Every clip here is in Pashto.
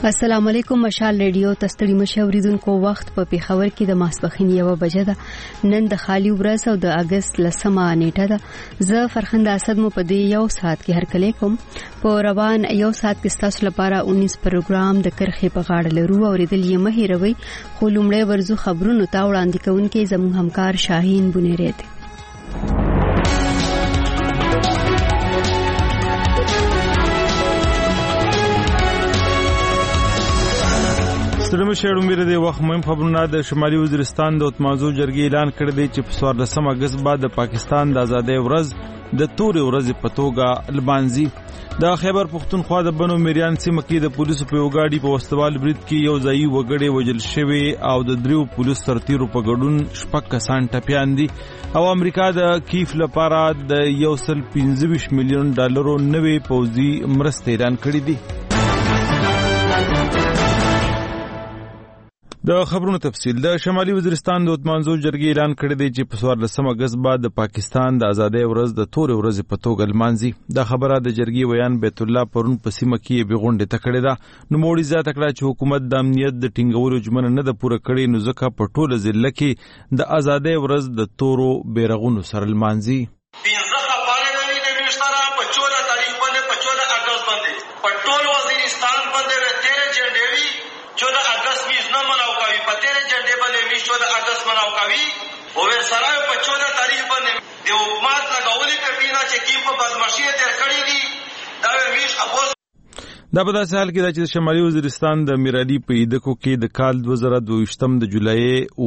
السلام علیکم. مشال ریډیو تستړي مشاوریدونکو وخت په پیښور کې د ماسپخین 1 بجه ده. نن د خالی ورځ او د اگست 10 نیټه ده. زه فرخنده اسد مو په دې یو ساعت کې هرکلی کوم. په روان یو ساعت کې تاسو لپاره 19 پروګرام د کرخې په غاړه لرو او ریدل یې مهیروي. خو لومړی ورزو خبرونو ته وړاندې کوونکې زموږ همکار شاهین بنيري دی. ستړي شهرو مېره د وخت مهم خبرونه د شمالي وزیرستان د اتمازو جرګې اعلان کړی دی چې په 14 اگست بعد د پاکستان د ازادۍ ورځ د تورې ورځې په توګه لمانځي. د خیبر پختونخوا د بنو میریان سیمه کې د پولیسو په وګاډي په وسوال برید کې یو ځایي وګړي وژل شوی او د دریو پولیس سرتیرو په ګډون شپږ کسان ټپیان دي. او امریکا د کیف لپاره د 125 میلیون ډالرو نوې پوځي مرستې اعلان کړې دي. د خبرونو تفصیل. د شمالي وزیرستان د اتمانزو جرګې اعلان کړی دی چې په 14 اگست بعد د پاکستان د ازادۍ ورځ د تورې ورځې په توګه لمانځي. دا خبره د جرګې ویان بیت الله پرون په سیمه کې به غونډه تکړه ده. نو موړي زیاته کړه چې حکومت د امنیت د ټینګولو ژمنه نه ده پوره کړې، نو ځکه په ټوله ضلع کې د ازادۍ ورځ د تورو بیرغونو سره لمانځي. دا په داسې حال کې ده چې شمالي وزیرستان د میرالي په ایدکو کې د کال 2022 د جولای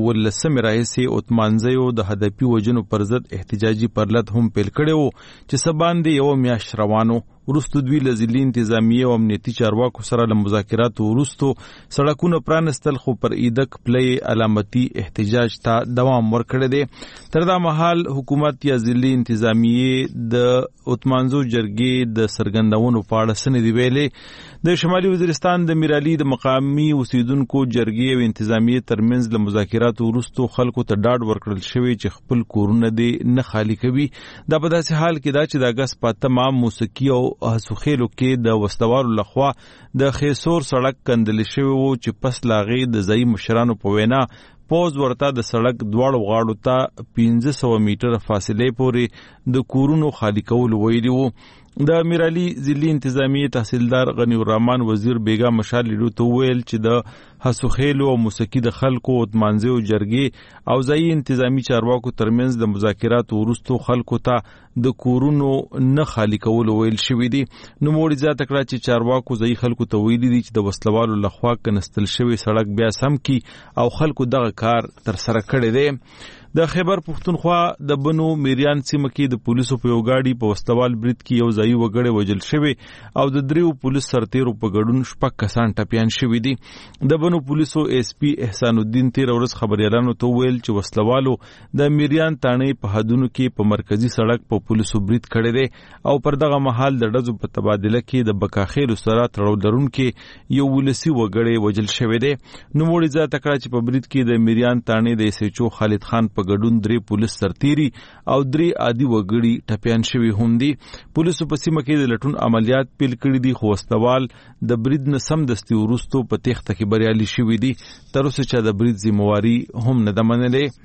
19 راهیسې اتمانځیو د هدفي وجنو پر ضد احتجاجي پرلط هم پیل کړی وو چې سباندې یو میاشت روانو. ورستو دوی له ضلعي انتظامیه او امنیتي چارواکو سره له مذاکراتو ورستو سړکونه پرانستل، خو پر ایدک پلی علامتي احتجاج ته دوام ورکړی دی. تر دا مهال حکومت یا ضلعي انتظامیه د اتمانزو جرګې د سرګندونو په اړه څه نه دي ویلي. د شمالي وزیرستان د میرالي د مقامي اوسیدونکو جرګې او انتظامیه ترمنځ له مذاکراتو ورستو خلکو ته ډاډ ورکړل شوی چې خپل کورونه دې نه خالی کوي. دا په داسې حال کې ده چې د اگست په تمام موسیقي او هسوخېلو کې د وسلوالو لخوا د خیسور سړک کندل شوی وو چې پس لاغې د ځایي مشرانو په وینا پوز ورته د سړک دواړو غاړو ته 1500 میټر فاصلې پورې د کورونو خالی کول ویلي وو. د میرالي ضلعي انتظامیه تحصیلدار غنی الرحمن وزیر بیگا مشال لیدو ته ویل چې د هسوخېلو او موسیقي د خلکو اتمانځیو جرګې او ځایي انتظامی چارواکو ترمنځ د مذاکراتو وروستو خلکو ته د کورونو نه خالی کول ویل شوی دی. نو موړي زیاته کړه چې چارواکو ځایي خلکو ته ویلي دي چې د وسلوالو لخوا کنستل شوی سړک بیا سم کی او خلکو دغه کار تر سره کړی دی. د خیبر پختونخوا د بنو میریان سیمه کې د پولیسو په وګاډي په وسوال برید کې یو ځایي وګړی وژل شوی او د دریو پولیس سرتیرو په ګډون شپږ کسان ټپیان شوي دي. د بنو پولیسو ایس پی احسان الدین تیر ورځ خبريالانو ته ویل چې وسلوالو د میریان تانې په حدونو کې په مرکزی سړک په پولیسو برید کړی دی او پر دغه مهال د ډزو په تبادله کې د بکاخیلو سره تړاو لرونکي یو ولسی وګړی وژل شوی دی. نو موړي زیاته کړه چې په برید کې د میریان تانې د ایسچو خالد خان په ګډون 3 پولیس سرتیری او 3 عادي وګړي ټپیان شوي هم دي. پولیسو په سیمه کې د لټون عملیات پیل کړي دي، خو وسلوال د برید نه سمدستي وروستو په تېښته کې بریالي شوي دي. تر اوسه چې د برید ذمہواري هم نه ده منلې.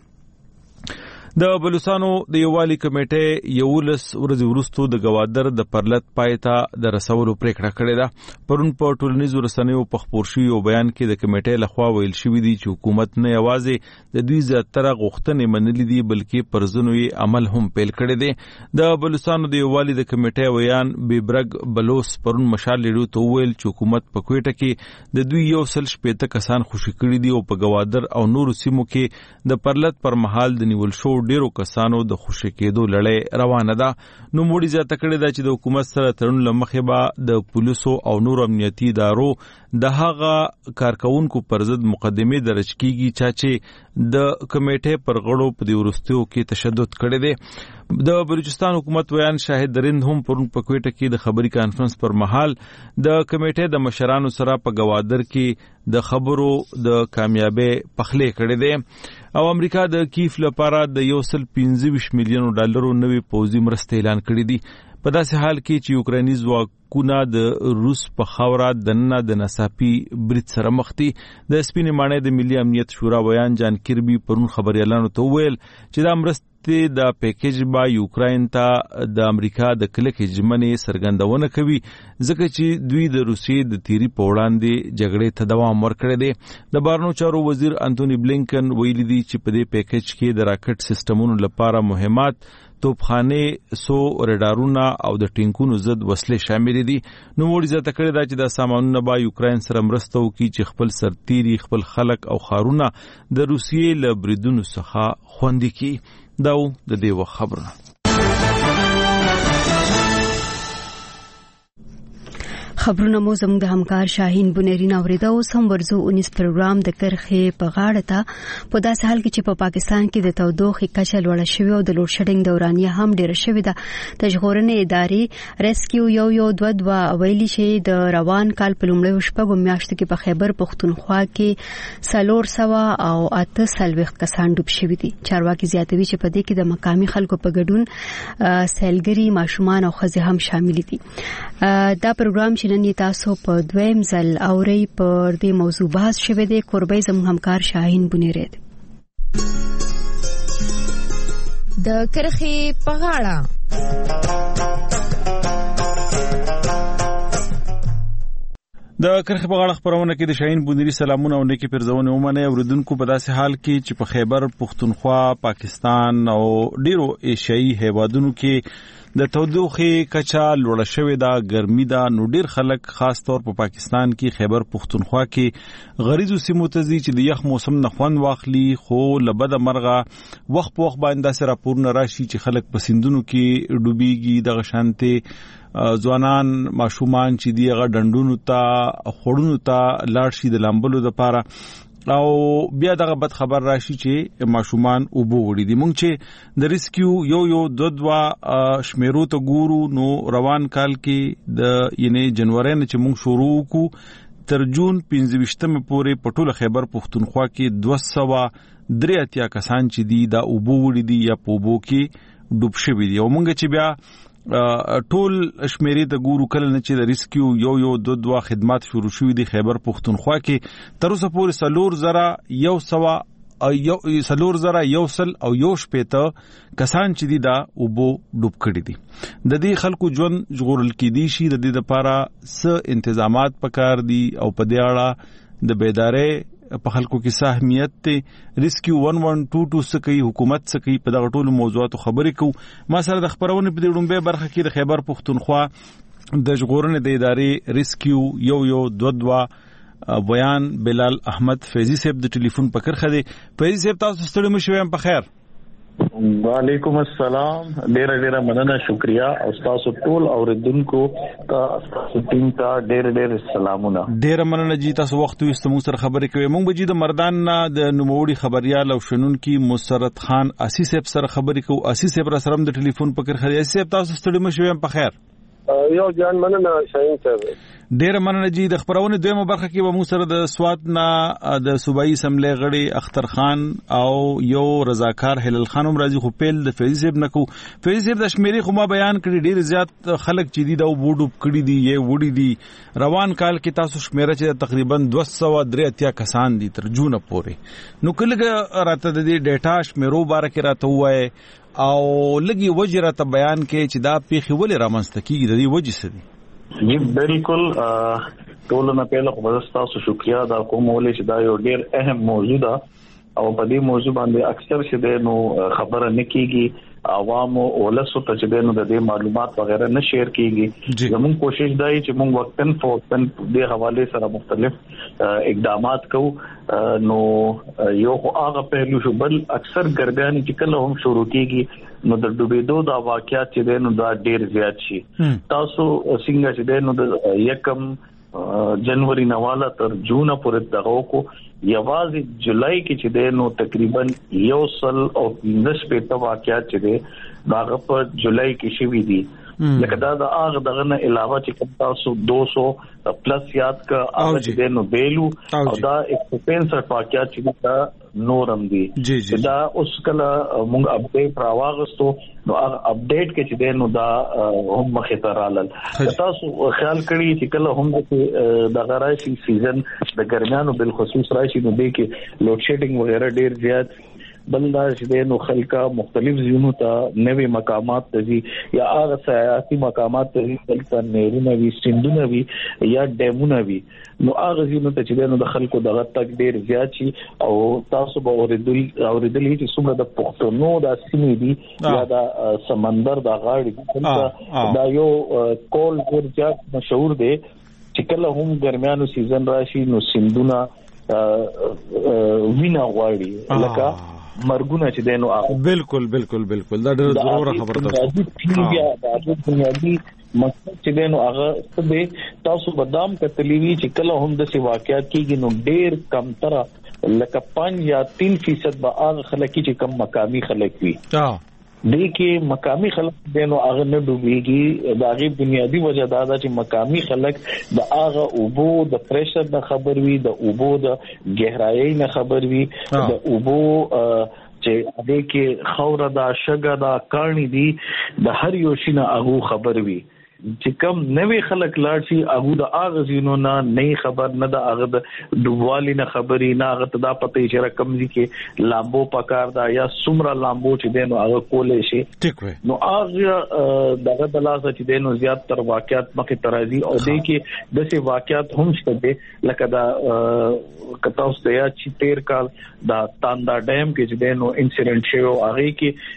د بلوچستانو د یووالي کمیټې 11 ورځې وروستو د گوادر د پرلط پای ته د رسولو پریکړه کړې ده. پرون په ټولنیزو رسنیو په خپور شوي یو بیان کې د کمیټې لخوا ویل شوي دي چې حکومت نه یوازې د دوی زیاتره غوښتنې منلې دي بلکې پر ځینو یې عمل هم پیل کړی دی. د بلوچستانو د یووالي د کمیټې ویان بیبرګ بلوس پرون مشال لیدو ته ویل چې حکومت په کوټه کې د دوی 160 کسان خوشي کړي دي او په گوادر او نورو سیمو کې د پرلط پر مهال د نیول شو ډیرو کسانو د خوشی کېدو لړۍ روانه ده. نو موړي زیاته کړې ده چې د حکومت سره تړون لمخې به د پولیسو او نور امنیتي ادارو د هغه کارکونکو پر ضد مقدمه درج کیږي چې د کمیټې پر غړو په دې ورستیو کې تشدد کړی دی. د بلوچستان حکومت ویان شاهد درند هم پرون په کوټه کې د خبري کانفرنس پر مهال د کمیټې د مشرانو سره په گوادر کې د خبرو د کامیابی پخلې کړې ده او امریکا د کیف لپاره د 125 میلیون ډالرو نوې پوځي مرستې اعلان کړې دي. په داسې حال کې چې یوکراني ځواکونه د روس په خاوره دننه د ناڅاپي برید سره مخ دي. د سپینې ماڼۍ د ملي امنیت شورا ویان جان کیربي پرون خبريالانو ته وویل چې دا مرستې د پیکیج با یوکراین ته د امریکا د کلکې ژمنې څرګندونه کوي ځکه چې دوی د روسیې د تیری په وړاندې جګړې ته دوام ورکړی دی. د بهرنیو چارو وزیر انټونی بلینکن ویلي دی چې په دې پیکیج کې د راکټ سیستمونو لپاره مهمات توپخانه سو رډارونه او د ټینکونو ضد وسلې شامل دي. نو وړي زته کړی دا چې د سامانونو با یوکراین سره مرسته وکړي چې خپل سرتيري خپل خلک او خارونه د روسیې له بریدونو څخه خوندي کړي. دا د دې خبره. خبرونه مو زموږ د همکار شاهین بنيرین اوریدا اوس هم ورزو 19 پروګرام د کرخې په غاړه ته په داسې حال کې چې په پاکستان کې د تودوخې کچه لوړه شوې او د لوډ شیډینګ دورانیه هم ډیره شوې ده. د ژغورنې ادارې ریسکیو 122 ویلي چې د روان کال په لومړیو شپږو میاشتو کې په خیبر پختونخوا کې 408 کسان ډوب شوي دي. چارواکي زیاتوي چې په دې کې د مقامي خلکو په ګډون سیلګري ماشومان او ښځې هم شامل دي. دا پروګرام چې نن تاسو په دویم ځل اوري پر دې موضوع بحث شوه دی. قربای زموږ همکار شاهین بنيرید د کرخې په غاړه. د کرخې په غاړه خبرونه کې د شاهین بنيري سلامونه او نیکی پرځونه ومنه اوریدونکو په داسې حال کې چې په خیبر پختونخوا پاکستان او ډیرو ایشیایي هیوادونو کې د تودوخې کچا لوړه شوې ده، ګرمي ده. نو ډیر خلک خاص طور په پاکستان کې خیبر پختونخوا کې غریزو سیمو ته ځي چې د یخ موسم نه خوند واخلي، خو لبد مرغه وخت په وخت باندې داسې راپورونه راشي چې خلک په سیندونو کې ډوبېږي. دغه شانته ځوانان ماشومان چې دی هغه ډنډونو ته خړونو ته لاړ شي د لامبلو لپاره او بیا دغه بد خبر راشي چې ماشومان اوبو وړي دي. مونږ چې د ریسکیو 122 شمیرو ته ګورو نو روان کال کې د جنوري نه چې مونږ شروع وکړو تر جون 15 پورې په ټوله خیبر پختونخوا کې 283 کسان چې دي دا اوبو وړي دي یا په اوبو کې ډوب شوي دي. او مونږ چې بیا ټول شمیرې د ګورو کله نه چې د ریسکیو 122 خدمات شروع شوې دي خیبر پختونخوا کې تر اوسه پورې 3,100 کسان چې دي دا اوبو ډوب کړي دي. د دې خلکو ژوند ژغورل کېدی شي. د دې لپاره څه انتظامات پکار دي او په دې اړه د بیدارۍ په خلکو کې سهمیت ته ریسکیو 1122 سکی حکومت سکی په دغه ټولو موضوعاتو خبرې کو. ما سره د خبرونه په دې ډومبه برخه کې د خیبر پختونخوا د ژغورنې د ادارې ریسکیو 122 بیان بلال احمد فیضی صاحب د ټلیفون په کرخه دی. فیضی صاحب تاسو ستړي مشوي په خیر؟ وعلیکم السلام. ډیره مننه، شکریا او تاسو ټول اوریدونکو تاسو ټیم ته ډیره سلامونه. ډیره مننه جی تاسو وخت وستو موږ سره خبرې کوي. موږ به جی د مردان د نوموړي خبريال او شنونکي مسرت خان اسی صاحب سره خبرې کوو. اسی صاحب را سره د ټلیفون په کرخه دی. اسی صاحب تاسو ستړي مشوي په خیر؟ یو جان مننه شاهین صاحب. ډیره مننه جی. د خبرونه دویمه برخه کې به موږ سره د سواد نه د صوبایي اسمبلی غړي اختر خان او یو رضاکار هلال خان هم راځي. خو پیل د فیض صاحب نکو. فیض صاحب د شمیرې خو ما بیان کړی ډیر زیات خلک چې دي دا وډوب کړي دي یا وډي دي. روان کال کې تاسو شمیره چې تقریبا 283 کسان دي تر جون پورې. نو کله راته د دې ډیټا شمیرو باره کې راته وای او لګي وجره ته بیان کې چې دا پیخي ولې رامنځته کیږي د دې وجې څه دي؟ جی بالکل. ټول نه پهله خو تاسو شکریا دا کوم ولې چې دا یو ډیر اهم موضوع ده او په دې موضوع باندې اکثر چې نو خبره نکېږي. عوام او ولسو ته چې نو د دې معلومات وغیرہ نه شیر کیږي. زموږ کوشش دی چې موږ وقتن فوقتن د حواله سره مختلف اقدامات کوو. نو یو هغه پهلو شو بل اکثر ګرګان چې کله هم شروع کیږي نو د ډوبېدو دا واقعیت چې نو دا ډیر زیات شي. تاسو څنګه چې نو د یکم جنوري نواله تر جون پورې دغه کو یوازې جولای کې چې نو تقریبا 115 واقعیت چې دغه په جولای کې شوي دي. لکه دا د هغه دغه نه علاوه چې تاسو 200 پلس یاد کا هغه چې نو بیلو او دا 165 واقعات چې دا نورم دي دا اوس کله موږ اپډیټ راوغستو نو هغه اپډیټ کې چې نو دا هم مخه ته رالل تاسو خیال کړی چې کله هم د غراشي سیزن د ګرمیانو بل خصوص راشي نو د کې لوډ شیډینګ وغیرہ ډیر زیات بلدا چې نو خلکا مختلف ځینو ته نوې مقامات ته یا هغه سیاسي مقامات ته ځي نهرونه وي سیندونه وي یا ډیمونه وي نو هغه ځینو ته چې نو د خلکو دغه تک ډیر زیات شي او تاسو به اوریدلې چې څومره د پښتنو د سیمې دي یا د سمندر د غاړې دا یو کول ډیر زیات مشهور دی چې کله هم ګرمیانو سیزن راشي نو سیندونه وینا غواړي لکه مرګونه چې دینو بالکل دا ډېر ضروره خبره ده دا بنیادی مقصد چې دینو هغه څه تاسو بدام کتلیوی چې کله هم د سی واقعیت کېږي نو ډېر کم تر لکه 5 یا 3% به هغه خلک چې کم مقامی خلک وي دغه مقامی خلک دینو هغه نه ډوبېږي دا غي بنیادی وجہ دا چې مقامی خلک د هغه اوبو د پریشر نه خبر وي د اوبو د گہرایي نه خبر وي د اوبو چې هغه کې خوره دا شګه دا کارني دي د هر یو شي نه هغه خبر وي چې کوم نوې خلک لاړ شي هغه د اغزینو نه خبر نه د هغه د ډوبوالي نه خبري نه هغه ته دا پته چې رقم دي کې لامبو پکار دا یا سمرا لامبو چې دینو هغه کولې شي نو هغه دغه د لاسه چې دینو زیات تر واقعیت مخه ترازی او دې کې د سي واقعیت هم شته لکه دا کته اوس ته چې 13 کال دا تاندا ډیم کې چې دینو انسیډنټ شو هغه کې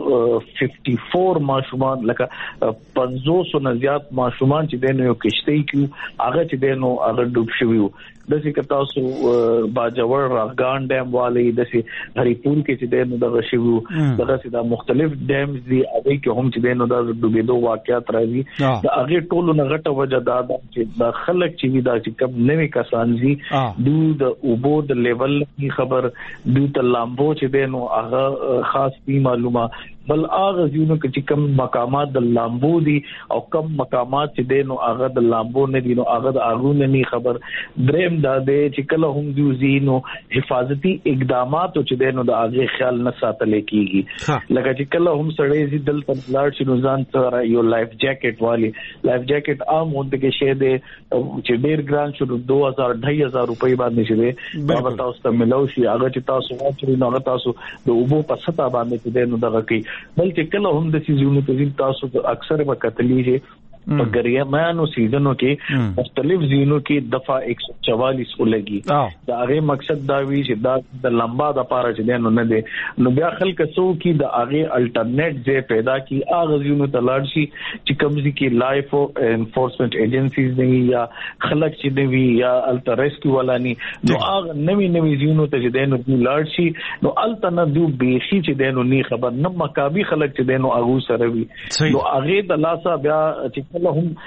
54 ماشومان لکه 500 نه زیات ماشومان چې دینو یو کشته کیو هغه چې دینو هغه ډوب شوی د څه کتا سو باجوړ راغان ډیم والی د څه هریپور کې چې دینو دغه شوی دغه څه د مختلف ډیمز دی هغه کې هم چې دینو د ډوبېدو واقعیت راځي د هغه ټولو نه غټه وجه دا چې د خلک چې وی دا چې کم نوې کسان زی د اوبو د لیول خبر د لامبو چې دینو هغه خاص دی معلومه بل هغه ځینو چې کم مقامات د لامبو دي او کم مقامات چې دینو هغه د لامبو نه دي نو هغه د اغونه نه خبر دریم دا دی چې کله هم د زینو حفاظتي اقدامات چې دینو د هغه خیال نه ساتل کیږي لکه چې کله هم سړی زی دل پر لاړ شي نو ځان سره یو لایف جاکټ والی لایف جاکټ عام هونته کې شه دی چې ډیر ګران شو 2000-2500 روپۍ باندې شه دا تاسو ته ملو شي هغه چې تاسو واچري نو هغه تاسو د اوبو په سطح باندې چې دینو دغه کوي بلکې کله هم د سيزونو په ځین تاسو اکثر وکټلې په ګریمانو سیزنو کې مختلف زینو کې دفعه 144 ولګي دا هغه مقصد دا وی چې دا د لمبا د پاره چې دینو نه دي نو بیا خلک سو کې د هغه الټرنیټ ځای پیدا کی هغه زینو تلاړ شي چې کمزې کې لایف انفورسمنت ایجنسیز دی یا خلک چې دی یا الټریسکیو ولانی نو هغه نوې زینو ته چې دینو لاړ شي نو الټنه دو بیخي چې دینو نه خبر نه مکابي خلک چې دینو هغه سره وي نو هغه د لاسه بیا چې کله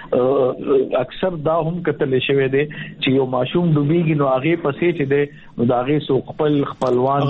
هم اکثر دا هم کتل شوی دی چې یو ماشوم ډوبېږي نو هغه پسې چې دی نو دا هغه سو خپلوان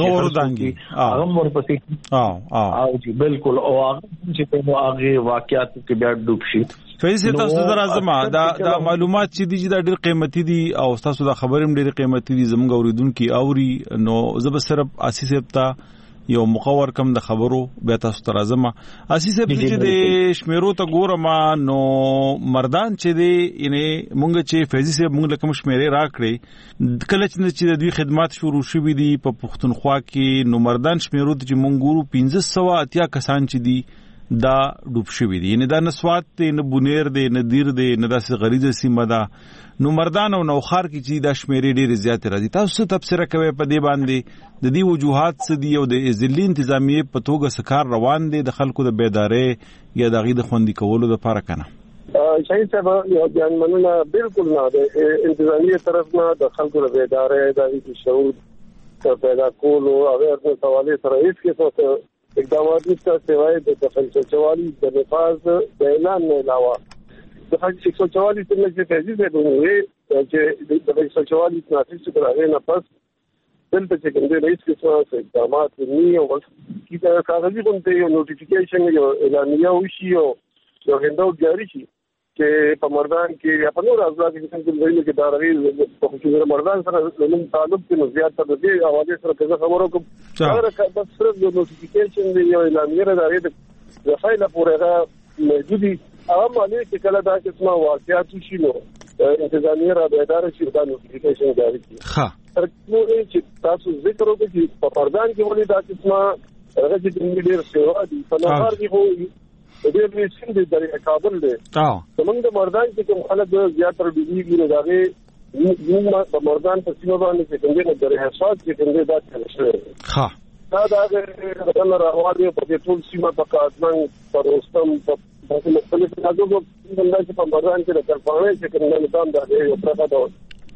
هغه ورپسې او چې بالکل او هغه چې نو هغه واقعیت کې بیا ډوب شي فیصله تاسو درازمه دا معلومات چې دي دا ډېر قیمتي دي او تاسو دا خبرم ډېر قیمتي دي زموږ اوریدونکو اوري نو زب صرف اساس ته یو مقور کم د خبرو بیا تاسو ترازمه اساس چې د شمیرو ته ګورم نو مردان چې دی یعنی مونږ چې فیضی صاحب مونږ لکه شمیرې راکړي کله چې د دوی خدمات شروع شوې دي په پښتونخوا کې نو مردان شمیرو ته چې مونږ ګورو 1580 کسان چې دي دا ډوب شوی دي یعنی دا نسوات دی نه بونیر دی نه دیر دی نه داسې غریزه سیمه ده نو مردان او نوخار کې چې دا شمیرې ډېر زیات راځي تاسو تفسیر کوي په دې باندې د دې وجوهات څه دي او د ځلې انتظامیه په توګه سکار روان دي د خلکو د بیدارۍ یا د غي د خوندې کولو لپاره کنه شهید صاحب یو بیان مننه بالکل نه د انتظامیه طرف نه د خلکو د بیدارۍ د شعور پیدا کولو او د حواله سره هیڅ کې اقدامات نشته سوای د 144 د نفاذ د اعلان نه علاوه د 144 څخه چې تجهیز دی چې د 144 نافذ شو راغی نه پس دلته چې کوم د رئیس کې اقدامات نه او چې کاغذي غونډه یو نوټیفیکیشن یو اعلانیه وشي او سوګندو جاری شي چې په مردان کې یا په نور ازلا کې څنګه ویل کې دا رغي په خصوصي مردان سره نن تعلق کې زیات تر دې حواله سره څه خبرو کوم دا بس صرف د نوټیفیکیشن دی یو اعلانیه راځي د رسایل پورې موجودي عام علي چې کله دا قسمه واقعیت شي نو انتظامیه را بیدار شي دا نوټیفیکیشن جاری کړي ها ترڅو چې تاسو ذکر وکړئ چې په مردان کې ولې دا قسمه راځي د ډېر سیوا دي په نهار کې خو ډېر لږ دي د کابل دی زمونږ د مردان کې کوم خلک زیاتره ډیږي نو داغه موږ په مردان په سیمه باندې چې څنګه د رهسات چې څنګه دا چلشي ها دا د راوړې په ټول سیمه په کاتمن پر اوستم په مختلف ځایونو کې په مردان کې د کلپانې چې څنګه نظام دا یو پرته دا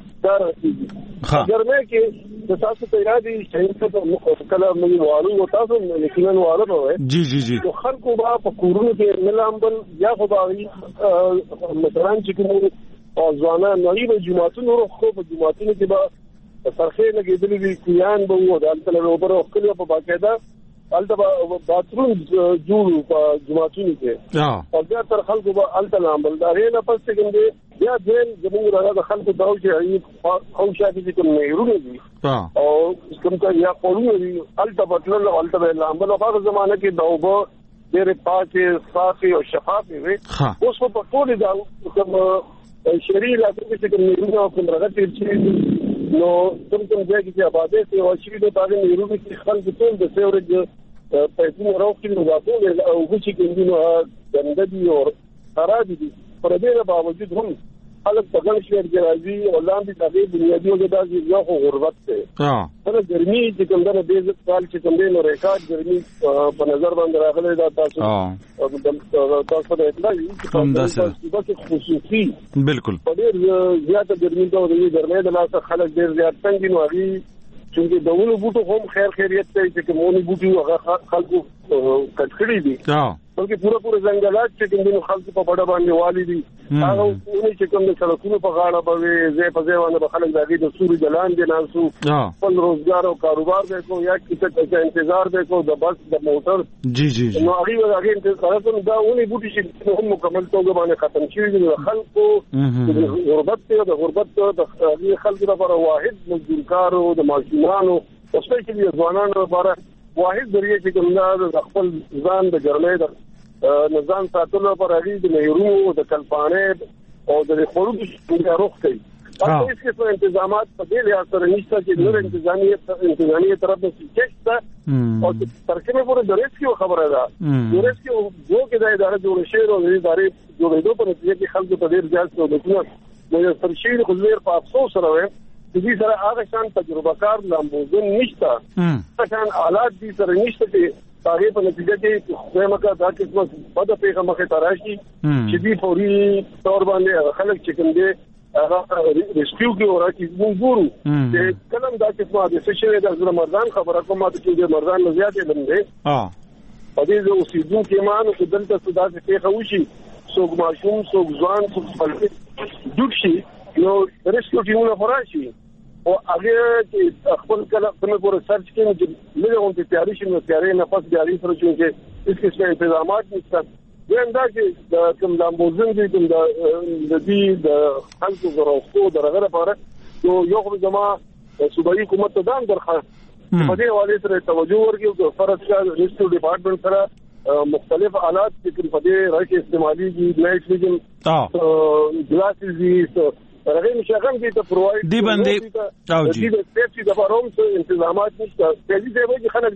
ګرمه کې د تاسو ته یادي چې څه کله موږ وایو او تاسو یقینا وایو جی جی جی نو خلکو با په کورونو کې ملامبل یا خدای مثلا چې کوم او ځوانان نوې په جماعتونو خو په جماعتونو کې به سرخه لګېدلې وي کیان به وو د الته له اوپر خپل په باقاعده الته باتروم جوړ په جماعتونو کې او بیا تر خلکو به الته لامبل دا نه پس څنګه یا دین زموږ راغله خلکو دا چې او شاته کوم نه ورونه دي او کوم ته یا قولونه دي الته بدلل او الته لامبل په زمانه کې داوبه ډېر پاکه صافي او شفافه وي اوس په ټول دا کوم شریعه لکه چې کوم نه کوم راغلي چې نو کوم ځای کې آباده سي او شي د باندې نیروي کې خلک ټول د سیورج پیسې راوړي نو دا ټول او چې کوم ګندګي او خراب دي پر دې باوجود هم خلک په ګڼ شمېر کې راځي او لاندې د بنیادي وجودات یو خو غربت دی سره ګرمي چې کوم د دې کال چې کوم دی نو ریکارډ ګرمي په نظر باندې راغلی دا تاسو د اطلاع کوم داسې خصوصي بالکل په ډېر زیاته ګرمي دا د ګرمۍ د لاسه خلک ډېر زیات څنګه نو هغه چې د ونو بوټو هم خیریت ته چې کومونی بوټي هغه خلکو کټ کړی دي بلکې پورا ځنګلات چې کوم خلکو په بڑا باندې والی دي هغه ونی چې کوم د سړکونو په غاړه باندې زه په ځای باندې خلک داږي د سوري جلان دي ناسو خپل روزګار او کاروبار وکړو یا کیسه انتظار وکړو د بس د موټر جی جی نو هغه انتظار کوي دا ونی بوټي چې هم مکمل توګه باندې ختم شي دي خلکو غربت د خلکو لپاره واحد مزدورکار او د ماشومانو او سپیشلی ځوانانو لپاره واحد ذریعہ چې کوم د خپل ځان د ګرمۍ د نظام ساتلو پر اړین د مهرونو د کلپانې او د خلکو څنګه روخ کوي تاسو هیڅ څه تنظیمات په دې لحاظ سره نشته چې نور انتظامیه طرف ته چیک او ترکمه پورې د ریسکیو خبره ده د ریسکیو جو کې د ادارې جوړ شي او د ادارې جوړېدو په نتیجه کې خلکو ته ډېر زیات څه د سرشي خو زیر په افسوس سره وي چې سره هغه شان تجربه کار لامبوزن نشته هغه شان حالات دي سره نشته چې هغه په نتیجه کې خو مکه دا قسمه په د پیغام مخه تراشي چې دی فوري تور باندې خلک چې کوم دي هغه ریسکیو کې ورته موږ ګورو چې کلم دا قسمه د سشي د مردان خبره کومه چې د مردان نه زیاتې لمده په دې چې اوسېدو کې مان او دلته صدا څخه خوشي څوک ماشوم څوک ځوان څوک خپل دوک شي نو ریسکیو ټیمونه فراشي او هغه چې خپل کله په پوره سرچ کې چې لږه اون تیاری شي نو تیاری نه پس تیاری سره چې هیڅ څه تنظیمات نشته دا چې د کوم لامبوزن دي کوم د دې د خلکو زراوستو درغه لپاره یو خو جماعه صوبایي حکومت ته دان درخواست په دې حواله سره توجه ورکړي او فرض کار ریسکیو ډپارټمنټ سره مختلف آلات چې په دې راځي استعمالي دي نایټ ویژن ګلاسز دي هغه مشغل دي ته پرووايډ دی باندې او جی د سیفټي د باروم څخه تنظیمات نشته چې دې وایي خلک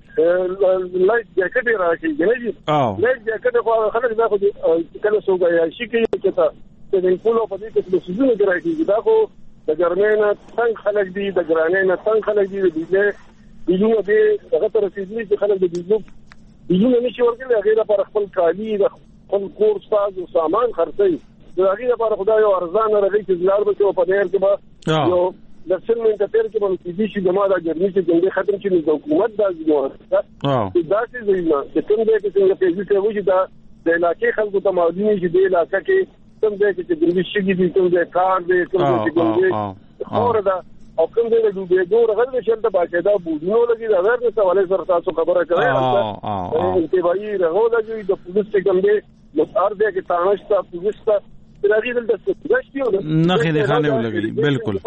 دې لایټ جاکټ راځي جنجي لایټ جاکټ خو خلک دا خو کله سوګا یا شي کې چې ته د کولو په دې کې د سيزونو راځي دا خو د ګرمۍ نه څنګه خلک دي د ګرانۍ نه څنګه خلک دي د بيجو دې هغه تر رسیدلی چې خلک د بيجو نشي ورکړي هغه لپاره خپل کالي د خپل کور ساز او سامان خرڅي د هغه لپاره خدای او ارزان راغی چې زلار به په دې کې به یو د سیمه ته تر کې باندې دي چې دماغه ګرمي چې څنګه ختم شي د حکومت د ځمکه دا چې زینه چې کوم دې کې څنګه پیږي چې وځي دا د علاقې خلکو ته معلومي چې د علاقې کې کوم دې چې ګرمي شي دي کوم دې کار دې کوم دې ګرمي اور دا او کوم دې د دوبه غوړ د شنت باقاعده بوجنو لګي دا ورته سوالې سره تاسو خبره کوي انتباهي راغو لګي د پولیس څخه کوم دې ارده کې تانشتا پولیستا راځي دلته څه نه خې خانه ولګي بالکل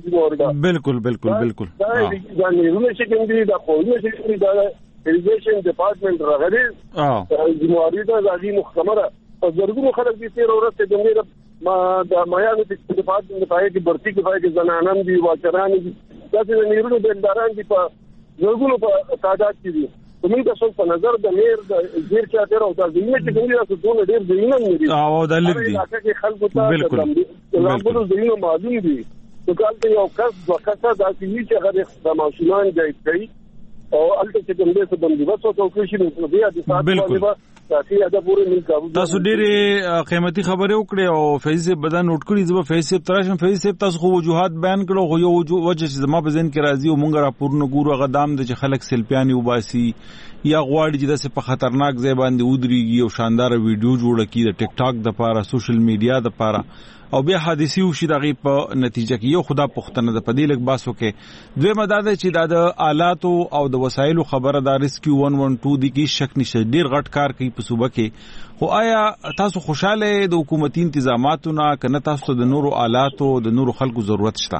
دا نه شي دا خو نه شي دا ایریګیشن ډپارټمنټ راغلي جمهوریت ازادي مخمره او زرګونو خلک دي تیر ورته د میر ما د مایانو د ډپارټمنټ په کې برتي کې پای کې زنانان دي واچران دي تاسو نیرونو بلداران دي په زرګونو په تعداد کې دي کومې تاسو په نظر د میر د زیر چاته او د دې چې کومې تاسو ټول ډیر ځینې نه دي او د لږ دي چې خلکو ته بالکل ځینې معلوم دي نو کله یو کس وکړه دا چې هغه د ماشومان جاي کوي او الته چې کوم دې څه باندې وڅو توکشي نو بیا د سات باندې تاسو دا پوره ملک تاسو ډېر قیمتي خبره وکړې او فیض بدن نوٹ کړی زما فیض تراشم فیض تاسو خو وجوهات بیان کړو خو یو وجه چې زما په ذهن کې راځي او مونږ راپور نه ګورو غدام د خلک سلپیانی وباسي یا غواړي چې د په خطرناک ځای باندې ودرېږي او شاندار ویډیو جوړ کړي د ټیک ټاک د پاره سوشل میډیا د پاره او بیا حادثي وشي دغه په نتیجه کې یو خدا پښتنه د پدې لګ باسو کې دوی مدد چې د آلات او د وسایلو خبره د ریسکیو 112 د کی شک نشه ډیر غټ کار کوي په صوبه کې خو آیا تاسو خوشاله د حکومتي تنظیماتو نه کنه تاسو د نورو آلات او د نورو خلکو ضرورت شته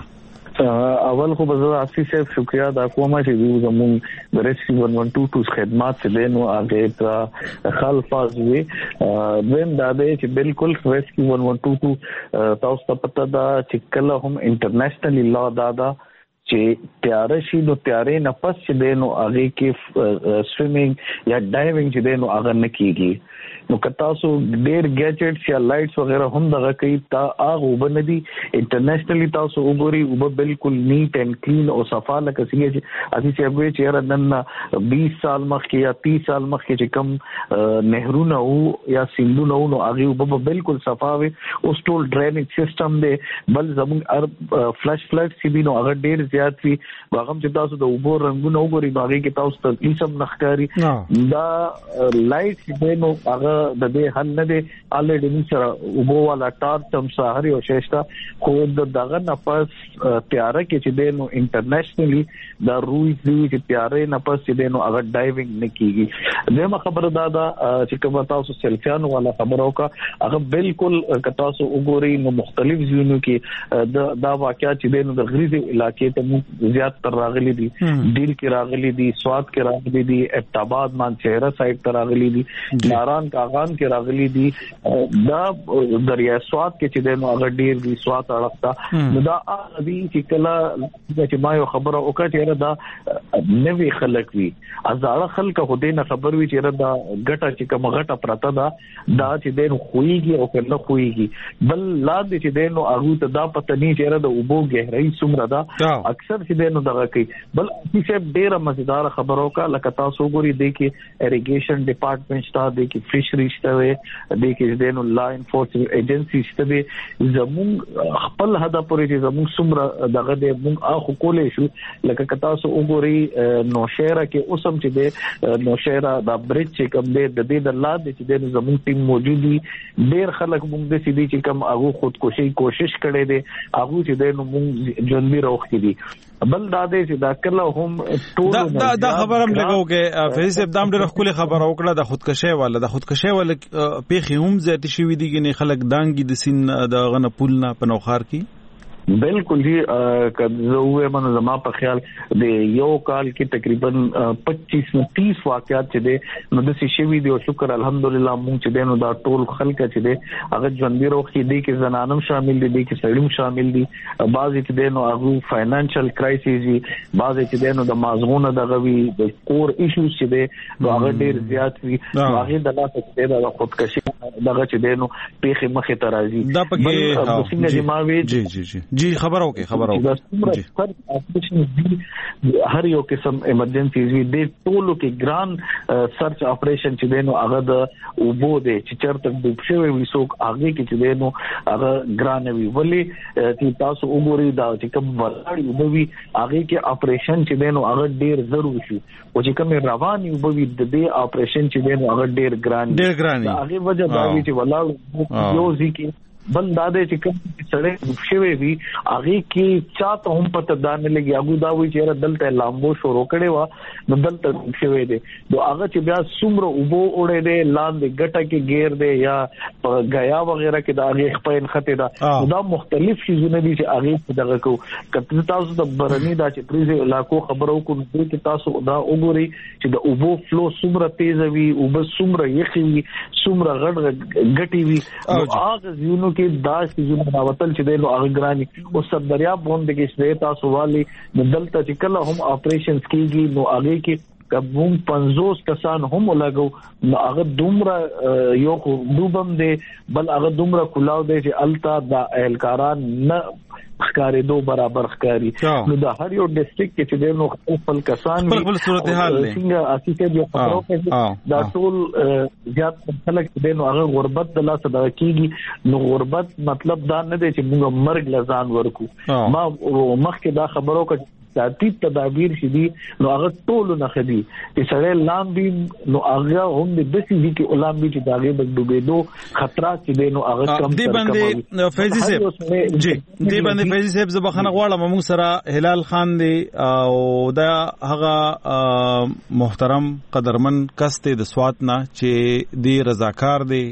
اول خو به زه اسی صاحب شکریا دا کومه چې زموږ د ریسکیو 112 خدمات څه دینو هغه ته خلفاز وي وین دا دی چې بالکل ریسکیو 112 تاسو ته پته دا چې کله هم انټرنیشنل لا دا چې تیار شي نو تیارې نه پس چې دینو هغه کې سویمینګ یا ډایوینګ چې دینو هغه نه کیږي نو کتا سو ډیر گیجټس یا لایټس وغیرہ هم دغه کوي تا هغه وبندي انټرنیشنلی تاسو وګوري او بالکل نیټ اینڈ کلین او صفا لکه څنګه چې اسی چې هغه چیرې نن 20 سال مخکې یا 30 سال مخکې چې کم نهرونه او یا سیندونه نو هغه وب بالکل صفا وي او ټول ډرینیج سیستم دی بل زموږ فلش فلډ سی بي نو هغه ډیر زیات وي هغه چې تاسو د اوبو رنگونه وګوري نو هغه کې تاسو ته هیڅ نخکاری دا لایټ دی نو هغه د دې حل نه دی الریډي سره وبو والا ټارچ هم سحر او شېشتا خو دغه نفس تیار کې چې دی نو انټرنیشنلی دا رولز دی چې تیارې نفس چې دی نو هغه ډایوینګ نه کیږي دغه خبره دا چې کوم تاسو سلفیانو والا خبرو کا هغه بالکل تاسو وګورئ نو مختلف ځینو کې دا واقعیا چې دی نو د غریزي علاقې ته زیات تر راغلي دي ډیل کې راغلي دي سواد کې راغلي دي ابتاباد مانچهره سایډ ته راغلي دي ناران کاغان کې راغلي دي دا دریا سواد کې چې د هغه ډیر دي سواد اړخته نو دا دي چې کله چې ما یو خبره وکړه چې دا نوې خلک وي ازاړه خلک خو دې نه خبر وي چې دا ګټه چې کوم غټه پرته دا چې دین خوېږي او کنه خوېږي بل لاندې چې دین نو هغه ته دا پته نه چې د اوبو گہرائی څومره ده اکثر چې دین نو دغه کوي بل چې ډیره مزیدار خبرو کا لکه تاسو وګورئ د کې اریګیشن ډپارټمنټ شته د کې فشری شته د کې دین لا انفورسمنت ایجنسی شته زموږ خپل هدف پورې چې زموږ څومره دغه د موږ اخو کولې شو لکه تاسو وګورئ نوشهره کې اوسم چې د نوشهره د برج چې کوم دی د دې د لاندې چې د زموږ ټیم موجود دي ډیر خلک موږ د سيدي چې کوم هغه خودکشي کوشش کړي دي هغه چې د موږ ژوندۍ روغتي دي بل دا دې چې دا کله هم ټول دا خبرم لګاو کې فیض ابدام ډېر خپل خبره وکړه د خودکشي والا پیخي هم زیات شوې دي چې خلک دانګي د سین د غنه پول نه پنوخار کی بالکل جی کزوه من زما په خیال د یو کال کې تقریبا 25 نه 30 واقعات چې دي نو د شي دی او شکر الحمدلله مونږ چې دینو دا ټول خلک چې دي هغه ژوندۍ روغتي دي کې زنانم شامل دي کې سړیم شامل دي بعضی چې دینو هغه فاینانشل کرایسیس دي بعضی چې دینو د مازغونه دغه وی د کور ایشوز چې دي نو هغه ډیر زیات وي هغه د لاسه چې د خودکشي دغه چې دینو پیخي مخه ترازی دا پکې جی خبرو کې هر یو قسم ایمرجنسیز وی د ټولو کې ګران سرچ اپریشن چې دینو هغه د اوبو د چې چرته ډوب شوی وي څوک هغه کې چې دینو هغه ګران وی ولی چې تاسو وګورئ دا چې کوم ولاړ وبوي هغه کې اپریشن چې دینو هغه ډیر ضروري شي او چې کوم روان وبوي د دې اپریشن چې دینو هغه ډیر ګران دی هغه وجه دا چې ولاړ یو ځکه بل دا دې چې کوم سړی شوی وي هغه کې چاته هم پته دانه لګي هغه دا وی چې دلته لامبو شروع کړي وا نو دلته شوی دی نو هغه چې بیا څومره وبو وړي دی لاندې ګټه کې غیر دی یا غیا وغیرہ کې دا هغه خپل خطه دا دا مختلف شیزونه دي چې هغه دغه کو کله تاسو د برني دا چې پریزه علاقو خبرو کو چې تاسو دا وګوري چې د وبو فلو څومره تیز وي او بس څومره یخي وي څومره غټي وي هغه زینو کې دا شیزونه راوتل چې د هغه ګراني او سب دریاب باندې کې شته تاسو والی د دلته چې کله هم اپریشنز کیږي نو هغه کې کوم 50 کسان هم لګو نو هغه دومره یو خو دوبم دی بل هغه دومره کلاو دی چې التا د اهلکاران نه ښکاری دو برابر ښکاری نو د هر یو ډیسټریکټ کې چې نو خپل کسان خپل صورتحال دی څنګه اساسي دی خبرو دا ټول زیات خلک دې نو هغه غربت د لاس د کیږي نو غربت مطلب دا نه دی چې موږ مرګ لزان ورکو ما مخکې دا خبرو کې ذاتي تدابیر شدي نو هغه ټول نه خدي چې سړی لامبي نو هغه هم د دسي دي کې لامبي چې داغه د ډوبېدو خطر چې دی نو هغه کم دی باندې فیضی صاحب جی دی باندې فیضی صاحب زبخانه غواړم موږ سره هلال خان دی او دا هغه محترم قدرمن کس ته د سوات نه چې دی رضاکار دی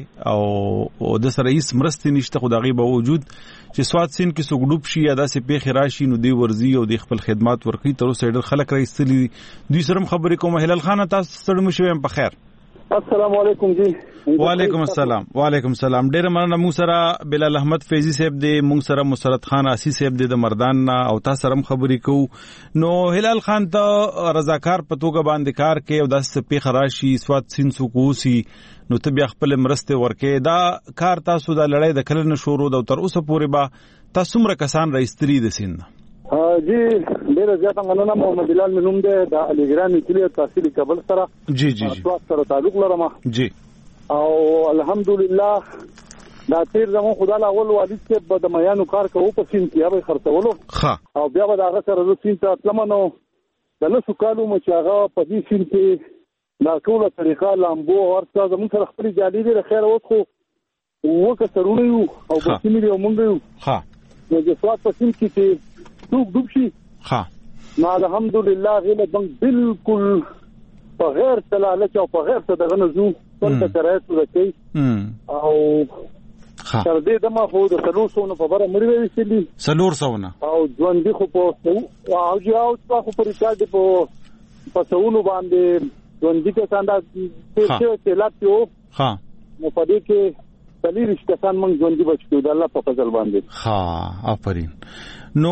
او د سره هیڅ مرستې نشته خدای به وجود چې سوات سین کې سګډوب شي یا داسې پیښې راشي نو دی ورزي او د خپل خدمات ورکړي تر اوسه ډېر خلک راځي دوی سره خبرې کوم هلال خان تاسو سره مو شوم په خیر السلام علیکم جی وعلیکم السلام ډېر مننه مو سره بلال احمد فیضی صاحب دی مو سره مسرت خان اسی صاحب دی د مردان او تاسو سره خبرې کوو نو هلال خان ته رضاکار په توګه باندې کار کوي او داسې پیښه راشي سوات سین سکوسی نو ته بیا خپل مرسته ورکې دا کار تاسو د لړۍ د کلن شروع د تر اوسه پورې با تاسو مر کسان راستري د سین جی ډیر زیات غننه محمد بلال منوم ده د علیګران کلی تحصیل کابل سره جی سره تعلق لرم جی او الحمدلله دا تیر زمو خدای له اول والد ته د میانو کار کوو په سین کې به خرڅولو او بیا به هغه سره د سین ته تلمنو د لسو کالو مچاغه په دې سین کې دا ټول طریقه لامبو ورته زمون سره خپل جالي دی خیر اوس خو وکه سرونه یو او په سیمه دی مونږ یو نو د سوات په سیم کې ډوب شي نو الحمدلله غیله بنګ بالکل په غیر تلاله او په غیر څه دغه نزو څنګه درایته وکي او تر دې دمه خو د 300 په بره مړی ویسلی 300 او ژوند دي خو په او جاو خو په ریکارډ په څونو باندې ژوند دي که څنګه چې لاتیو نو په دې کې تلیر کسان مونږ ژوند دي بچو د الله په فضل باندې آفرین نو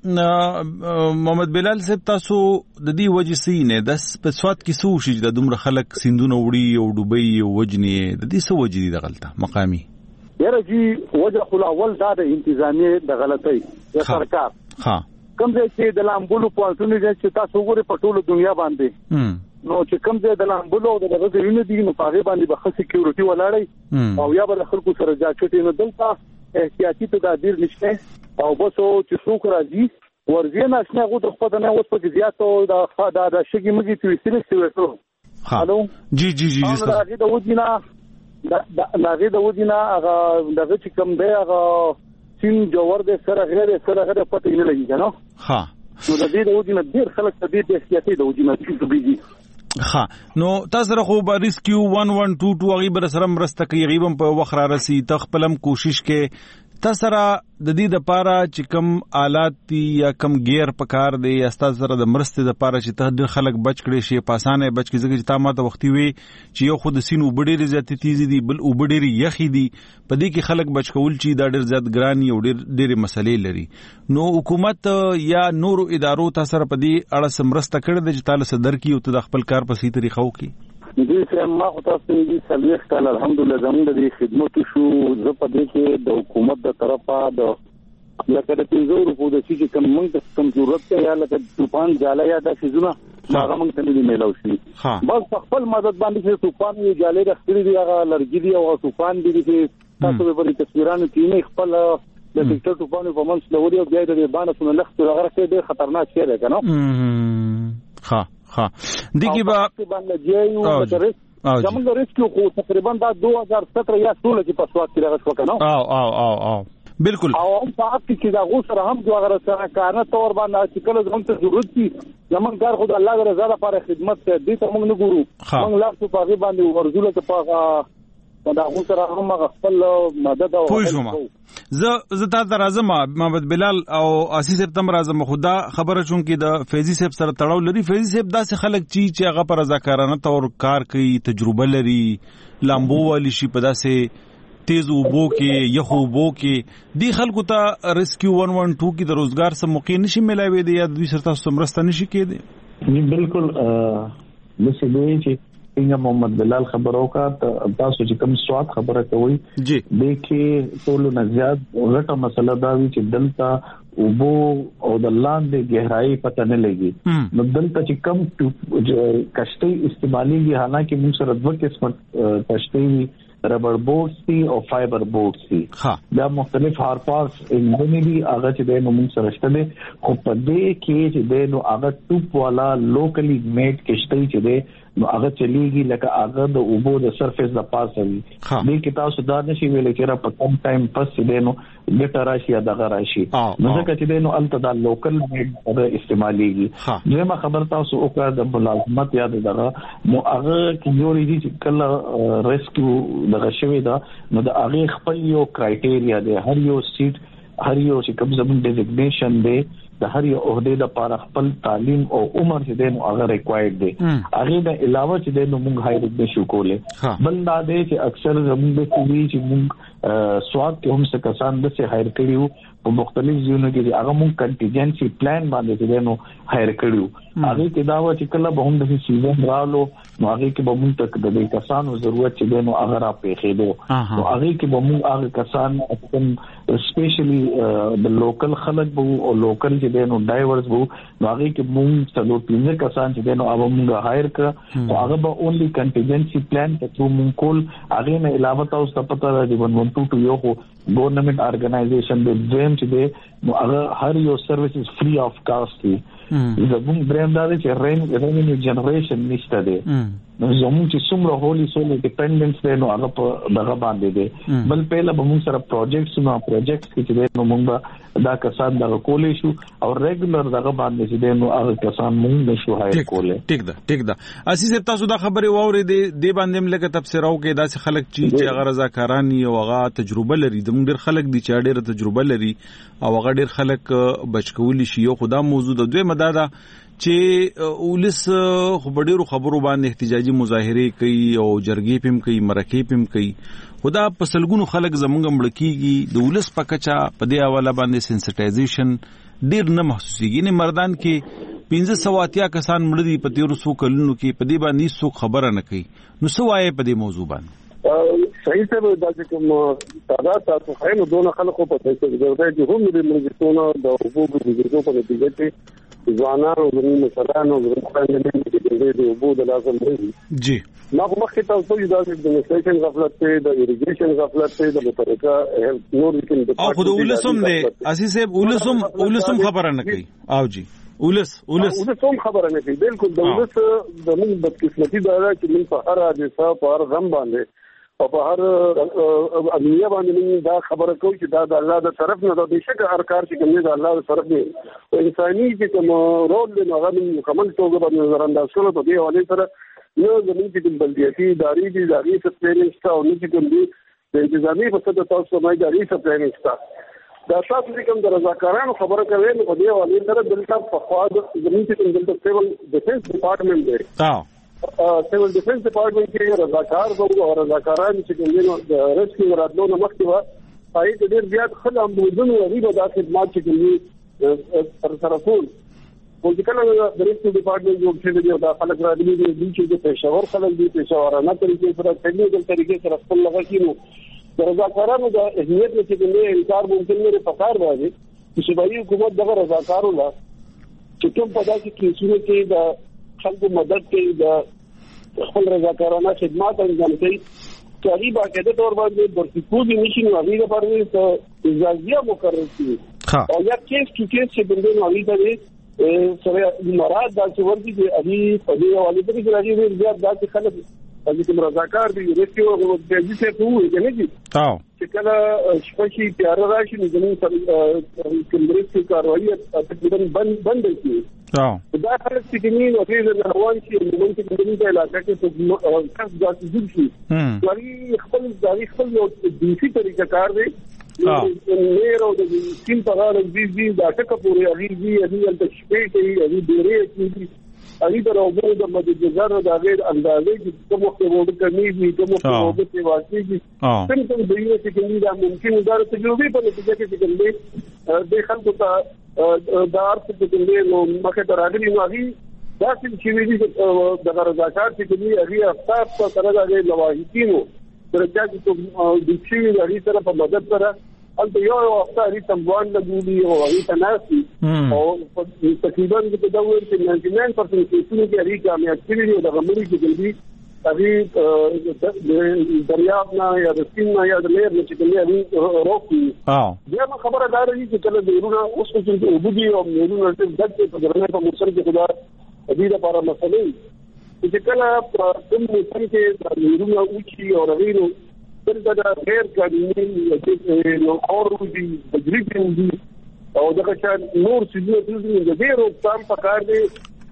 محمد بلال صاحب تاسو د دې وجې سینه د سوات کې سو شي د دومره خلک سیندونه وړي او ډوبي او وجني د دې سو وجې دي د غلطه مقامي یاره جی وجه خل اول دا د انتظامیه د غلطۍ د سرکار کوم ځای چې د لامبولو پوانټونو چې تاسو وګورئ په ټوله دنیا باندې نو چې کوم ځای د لامبولو د دغه وینې دي نو په هغه باندې به سکیورټي ولاړی او یا به خلکو سره جاکټ نه دلته احتیاطي تدابیر نشته او بس چې څوک راځي ورځي ناشنه غو د خپل نه اوس په زیاتو د شګي مګي تويستل ستوي هالو جی هغه د ودینا هغه دغه چې کوم دی هغه سین جوړ د سره غیر پته نه لګي کنه نو د دې د ودینا ډیر خلک د دې احتیاطي د ودینا چې بيږي نو تاسو سره خو به ریسکیو 1122 غیبر سره مرسته کوي غیبم په وخت را رسی تخپلم کوشش کې تاسو سره د دې د پاره چې کم آلات دي یا کم گیر پکار دی یا تاسو سره د مرسته د پاره چې ته ډیر خلک بچ کړي شي پاسانه بچ کړي چې تا ماته وختي وي چې یو خود سین وبډيري زیات تیزی دي بل وبډيري یخي دي په دې کې خلک بچ کول چې دا ډیر زیات ګرانی او ډیر مسلې لري نو حکومت یا نورو ادارو تاسو سره په دې اړه سمرسته کړي د چې تعالی صدر کی او ته خپل کار په سي طریقو کې دې سره ما خو تاسو دې سلیخ کله الحمدلله زموږ د خدمت شو زه په دې کې د حکومت د طرفه د لکه د 500 روپو د چې کوم موږ کم ضرورت ته یا لکه طوفان جاله یا د شیزونه هغه موږ ته نه میلاو شي بس خپل مدد باندې چې طوفان یې جاله د خپل دی هغه لرګي دی او طوفان دی چې تاسو په تصویرانو کې نه خپل د ټیکټر طوفان په منځ له وړي او بیا د باندې څونه لخت هغه څه ډېر خطرناک شی دی کنه دیږي با زمونږ ریسکیو خو تقریبا دا 2017 یا 16 کې په سواد کې راغښ وکنه او بالکل او هم په حق کې دا غو سره هم دوه غره سره کارنه تور باندې چې کله زموږ ته ضرورت دي زمونږ کار خو الله رضا لپاره خدمت دې ته موږ نه ګورو موږ لا څه په باندې ورزوله ته په دا غو سره هم خپل مدد او زه تا راځم محمد بلال او اسی سپتمبر راځم خدا خبره چون کې د فیضی صاحب سره تړاو لري. فیضی صاحب داسې خلک چې هغه پر رضاکارانه تور کار کوي تجربه لري لامبو والی شي په داسې تیز وبو کې یخو وبو کې دی خلکو ته ریسکیو 112 کې د روزګار سم موقع نشي ملاوي دی یا دوی سره تاسو مرسته نشي کېده. بالکل لسه دوی چې څنګه محمد بلال خبرو کا تاسو چې کوم سواد خبره کوي جی دغه ټول نه زیات غټه مسله دا وی چې دلته وبو او د لاندې گہرائی پته نه لګي نو دلته چې کم کشتۍ استعمالي حالانکه موږ سره دوه قسم کشتۍ ربر بوټس دي او فایبر بوټس دي دا مختلف هارپاس انجن دي هغه چې د موږ سره شته خو په دې کې چې د نو هغه ټوپ والا لوکلی میډ کشتۍ چې ده نو هغه چلیږي لکه هغه د اوبو د سرفیس د پاسه وي دې کې تاسو دا نشي ویل چې را په کم ټایم پس دې نو ګټه راشي یا دغه راشي نو ځکه چې دې نو الته دا لوکل میډ استعماليږي نو ما خبر تاسو او د ملازمت یا دغه نو هغه کیوري دي چې کله ریسکیو دغه شوی دا نو د هغه خپل یو کرایټیریا دی هر یو سیټ هر یو چې کوم زمون ډیزګنیشن دی د هر یو عہده د پاره خپل تعلیم او عمر چې دین هغه ریکوایرډ دی هغه د علاوه چې دین موږ هایر نشو کولای بل دا دی چې اکثر زموږ د کوي چې موږ سواد کې هم څه کسان د څه هایر کړیو په مختلف ځایونو کې هغه موږ کنټینجنسي پلان باندې چې دین هایر کړیو هغه کې دا و چې کله به هم د سیزن رالو نو هغه کې به موږ تک د کسانو ضرورت چې دین هغه را پیښېدو نو هغه کې به موږ هغه کسان کوم سپیشلی د لوکل خلک به او لوکل دینو ډایورز وو نو هغه کې موږ څلور پنځه کسان چې دینو هغه موږ هایر کړ او هغه به اونلی کنټینجنسي پلان ته څو موږ کول هغه نه علاوه تاسو ته پته راځي 112 یو خو ګورنمنت ارګنایزیشن د دریم چې دی نو هغه هر یو سرویسز فری اف کاست دی زموږ برند دا چې رینیو جنریشن نشته دی نو زموږ چې څومره هولي سولې ډیپندنس دی نو هغه په دغه باندې دی بل پهله به موږ سره پروجیکټس کې چې نو موږ دا کسان دا کولې شو او ریګولر دغه باندې چې نو هغه کسان موږ نشو هایر کولې ټیک ده اسی سے تاسو دا خبره ووري دی باندې لکه تفسیرو کې داسې خلک چې هغه رضاکارانی او هغه تجربه لري د موږ ډېر خلک دي چې ډېر تجربه لري او هغه ډېر خلک بچکول شي یو خدا موضوع د دوی مدادا چې ولس خو ډېرو خبرو باندې احتجاجي مظاهره کوي او جرګې پم کوي مرکې پم کوي خدا په سلګونو خلک زمونږ مړکیږي د ولس په کچا په دې حواله باندې سنسټایزیشن ډېر نه محسوسيږي نه مردان کې 1500 کسان مړ دي په 1300 کلونو کې په دې باندې څوک خبره نه کوي نو څه وایي په دې موضوع باندې صحیح ته دا چې کوم تعداد تاسو خاين دونه خلکو په څه کې ضرورت دي هم د مرګونو د حقوقو د ګرځو په نتیجه کې ځوانانو د مثالانو د باندې د حقوقو د لازم دي جی ما کوم کې تاسو د اډمنستریشن غفلت ته د اریګیشن غفلت ته د مترکه نور کې او خو د ولسم دی اساس ولسم خبره نه کوي او جی ولس خبره نه کوي بالکل د ولس د موږ بدقسمتي دا چې موږ په هر حادثه په هر غم باندې او په هر امنیه باندې دا خبره کوي چې دا د الله د طرف نه د بشک هر کار چې کوي د الله د طرف نه او انساني چې کوم رول له هغه مکمل توګه باندې نظر انداز کړو په دې حواله سره نو زموږ چې بلدیاتي ادارې دي دغه سپیشلیسټ او نه چې کوم دي د انتظامی په څیر تاسو مې دغه سپیشلیسټ دا تاسو چې کوم د رضاکارانو خبره کوي نو په دې حواله سره دلته په خوا د زموږ چې دلته سیول ډیفنس ډپارټمنټ دی سیول ډیفنس ډپارټمنټ کې رضاکار وو او رضاکاران چې کوم د ریسکیو راتلو نه مخکې و پای ته ډېر زیات خلک موجود وو چې دا خدمات چې کوي سره ټول او چې کله د ریسکیو ډپارټمنټ جوړ شوی دی دا خلک راځي چې د پېښور خلک دي پېښورانه طریقې سره ټیکنیکل طریقې سره خپل لغه کینو د رضاکارانو د اهمیت چې کومه انکار ممکن نه پکار راځي چې شبایي حکومت دغه رضاکارو لا چې کوم په داسې کیسونو کې د خلکو مدد کوي د خپل رضاکارانه خدمات انجام کوي چې باقاعده تور باندې ورتکوزي نشي نو هغه لپاره ته اجازه مقرر کړي او یا کیس ټو کیس چې بندونه هغه ته سره مراد د څورتي دی هغه په دې حواله کې راځي زیات د خلک چې کوم رضاکار دي ریسکیو او د دې څه کوي کنه چې کله شپشي تیار راشي نو زموږ کوم ریسکیو کاروایی تقریبا بند شي دا خلک چې کومي نو کې روان شي موږ چې کومي د علاقې کې کس ځات جوړ شي ځای خپل یو دیسي طریقه کار دی نیر او د سین په اړه د دې دا ټکه پورې اړیږي د شپې کې اړیږي ډېرې کې اړیږي د روبو د مدجزر د غیر اندازې چې کوم وخت وګورئ کمیږي کوم وخت وګورئ واقعي څنګه د یو چې کومي دا ممکن دا تجربه په نتیجه کې څنګه د خلکو ته د ارث د دې نو مخه ته راغلي نو هغه دا چې ویلي د رضاکار چې کومي هغه افطار په سره د لواحقینو درجه چې د چي د سره په مدد سره البته یو افطاری تموان لګولي او هغه تناسي او تقریبا د دوه 99% کې هغه کامیاب کیږي او د غمري کې جلدي هغه دریاب نه یا د سین نه یا د لیر نه چې هغه روکي بیا خبره دا رہی چې کله ډیرونه اوس چې وبدي او ډیرونه د دغه په ګرنه په موسر کې خدا دې لپاره مسلې چې کله په کوم موسم کې د ډیرونه اوچي او رغیرو دا غیر قانوني نو اورودي تجربه دي او دغه شان نور څه د ډیرو تام پکار دي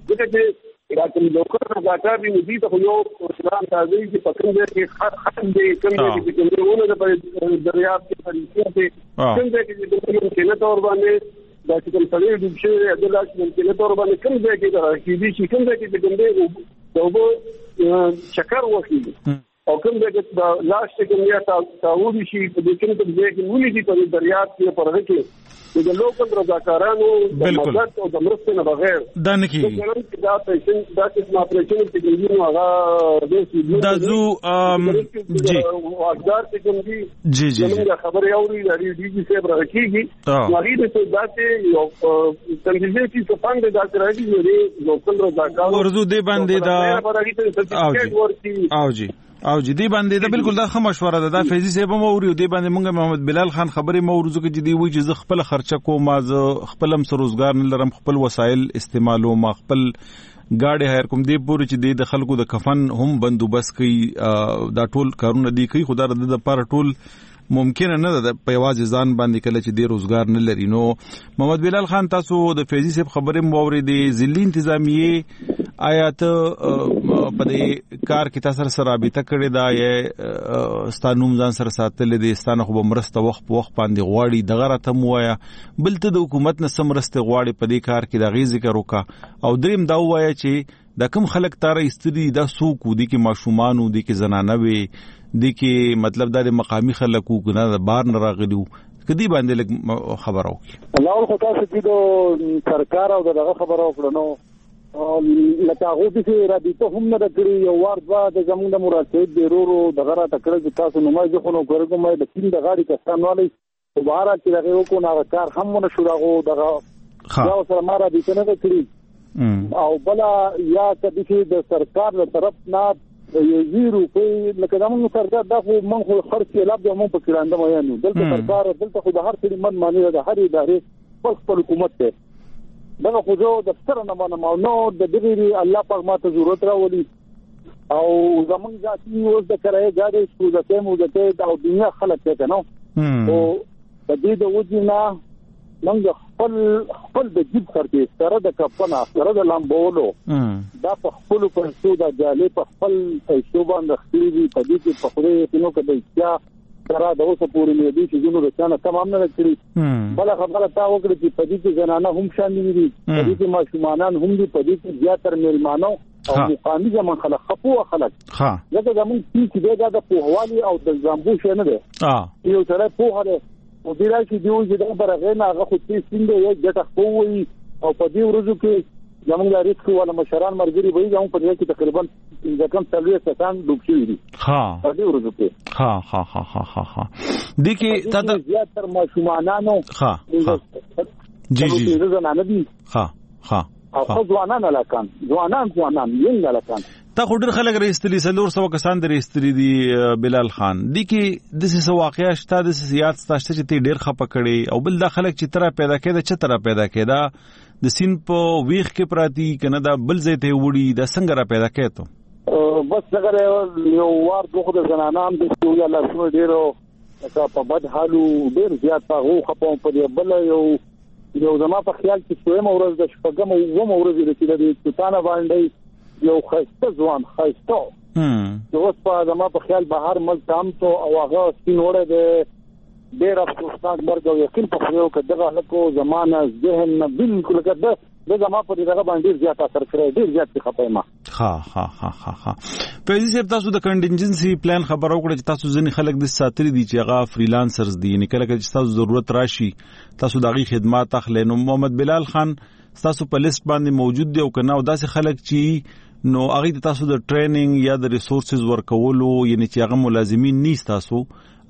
چې راځي لوکر راځي دي دې ته یو اسلام راځي چې پکې کې خاص دي کوم دي چې ونه د دریاب کې پریشي دي کوم دي چې نه تور باندې دا چې کوم څه دي چې د لاس کې نه تور باندې کوم دي چې راځي دي چې کوم دي چې کوم دي دوبه چکر وکړي او کوم دغه د لاس کې یا تاوړي شي په دې کې ته دې ولې دي په دریاب کې پرغه کې د لوکل رضاکارانو د مدد او د مرستې نه بغیر دا نه کیږي دا پیشن دا چې ما پرېچن کې ګنجو هغه د دا زو جی واقدار چې کوم دي جی دا خبره اوري د ډي جي سي برکیږي هغه د دا چې یو تنظیم چې څنګه دا راځي د لوکل رضاکارانو ورزو دی باندې دا او جی دی باندې دا بالکل دا خه مشوره ده دا فیضی صاحب مو اوري دی باندې مونږ محمد بلال خان خبرې مو ورزو کې جدي وي چې خپل خرچه کو ما خپل هم سروزګار نه لرم خپل وسایل استعمالو ما خپل گاډي هایر کوم دی پورې چې د خلکو د کفن هم بندوبست کوي دا ټول کارونه دی کوي خدای رد د پر ټول ممکن نه ده په یوازې ځان باندې کله چې د روزګار نه لري نو محمد بلال خان تاسو د فیضی صاحب خبرې مو اورېدې ضلعي انتظامیه آیات په دې کار کې تاسو سره رابطه کړې ده یا ستانوم ځان سره ساتلې دي ستانه خو مرسته وخت باندې غواړي دغه راته موایا بل ته د حکومت نه سمرسته غواړي په دې کار کې د غي ذکر وکا او دریم دا وایا چې د کوم خلک تاره استری دا سوق دي کې ماشومان دي کې زنانه وي دي کې مطلب د مقامی خلکو ګنا د بار نه راغلیو کدی باندې خبر او الله خو تاسو چې د سرکار او دغه خبر او کړنو لکه هغه چې رابطه هم نه کړی یو وار dva د زمونږ د مراتب بیرورو دغه را تکړه چې تاسو نمای ځو نو ګورګو مې د تین د غاړي کسان والی دوباره چې دغه کو نه کار هم نه شو راغو دغه یو سره ما رابطه نه کړی او بلا یا چې د سرکار له طرف نه یو روپۍ لکه زمونږ سرکار دا خو من خو خرڅ لاب د مون په کړانده مې نه دلته سرکار دلته خو د هر څه من معنی د هر ادارې خپل حکومت ته دغه خو جو د ستر نه باندې نو د دغه الله پاک ماته ضرورت راولي او زمونږ ذاتي اوس د کرای غاډي شو د تمو د ته او دنیا خلک ته نو او د دې د وجینا موږ خپل د جيب خرڅې سره د کپنا سره د لامبولو دا په خپل پیسو د جالي په خپل پیسو باندې خېږي په دې کې په خوري نو کده چې سره د اوسه پورې مې دي چې جنو رسانه تمام نه کړی بل خبره تا وکړه چې په دې کې زنانه هم شامل دي په دې کې ماشومان هم دي په دې کې زیاتره میلمانو او مقامي زمون خلک خپو خلک لکه زمون چې دا د پوهوالي او د زامبو شنه ده یو سره پوهه ده او دې راځي چې دا برغه نه هغه خو چې سیند یو ګټه کوي او په دې ورځو کې زمونږ د ریسک ولا مشران مرګري وایي زموږ په دې کې تقریبا د کم تلوي ستان ډوب شي دي په دې ورځو کې دي کې تا د زیاتره ماشومانانو جی زنانه دي او ځوانان لکان ینګ لکان تا خو ډېر خلک رئیستلی سلور سو کسان د رئیستلی دي بلال خان دي کې د څه واقعیا شته د سیاست تاسو چې ډېر خپه کړي او بل د خلک چې تر پیدا کېده چې تر پیدا کېده د سین په ویخ کې پراتی کنه دا بل ځای ته وړي د څنګه را پیدا کېته بس څنګه یو وار دوه د زنانام د یو لاسو ډیرو په بد حالو ډیر زیات هغه خپل په دی بل یو زما په خیال کې څومره ورځ د شپږم او وم ورځ د چې د تانه باندې یو خسته ځوان خسته نو اوس په زما په خیال بهر ملتام ته او هغه سپینوړه د ډیر افسوسناک مرګ او یقین په خو کې دغه لکو زمانه ذهن بالکل کده د زما په دغه باندې زیات اثر کړی ډیر زیات خپایما ها فیضی صاحب تاسو د کنټینجنسي پلان خبرو کړی چې تاسو ځنی خلک د ساتري دي چې هغه فریلانسرز دي نه کله چې تاسو ضرورت راشي تاسو دغه خدمات اخلي نو محمد بلال خان تاسو په لیست باندې موجود دی او کنه او داسې خلک چې نو هغه د تاسو د ټریننګ یا د ریسورسز ورکولو یعنی چې هغه ملازمین نیست تاسو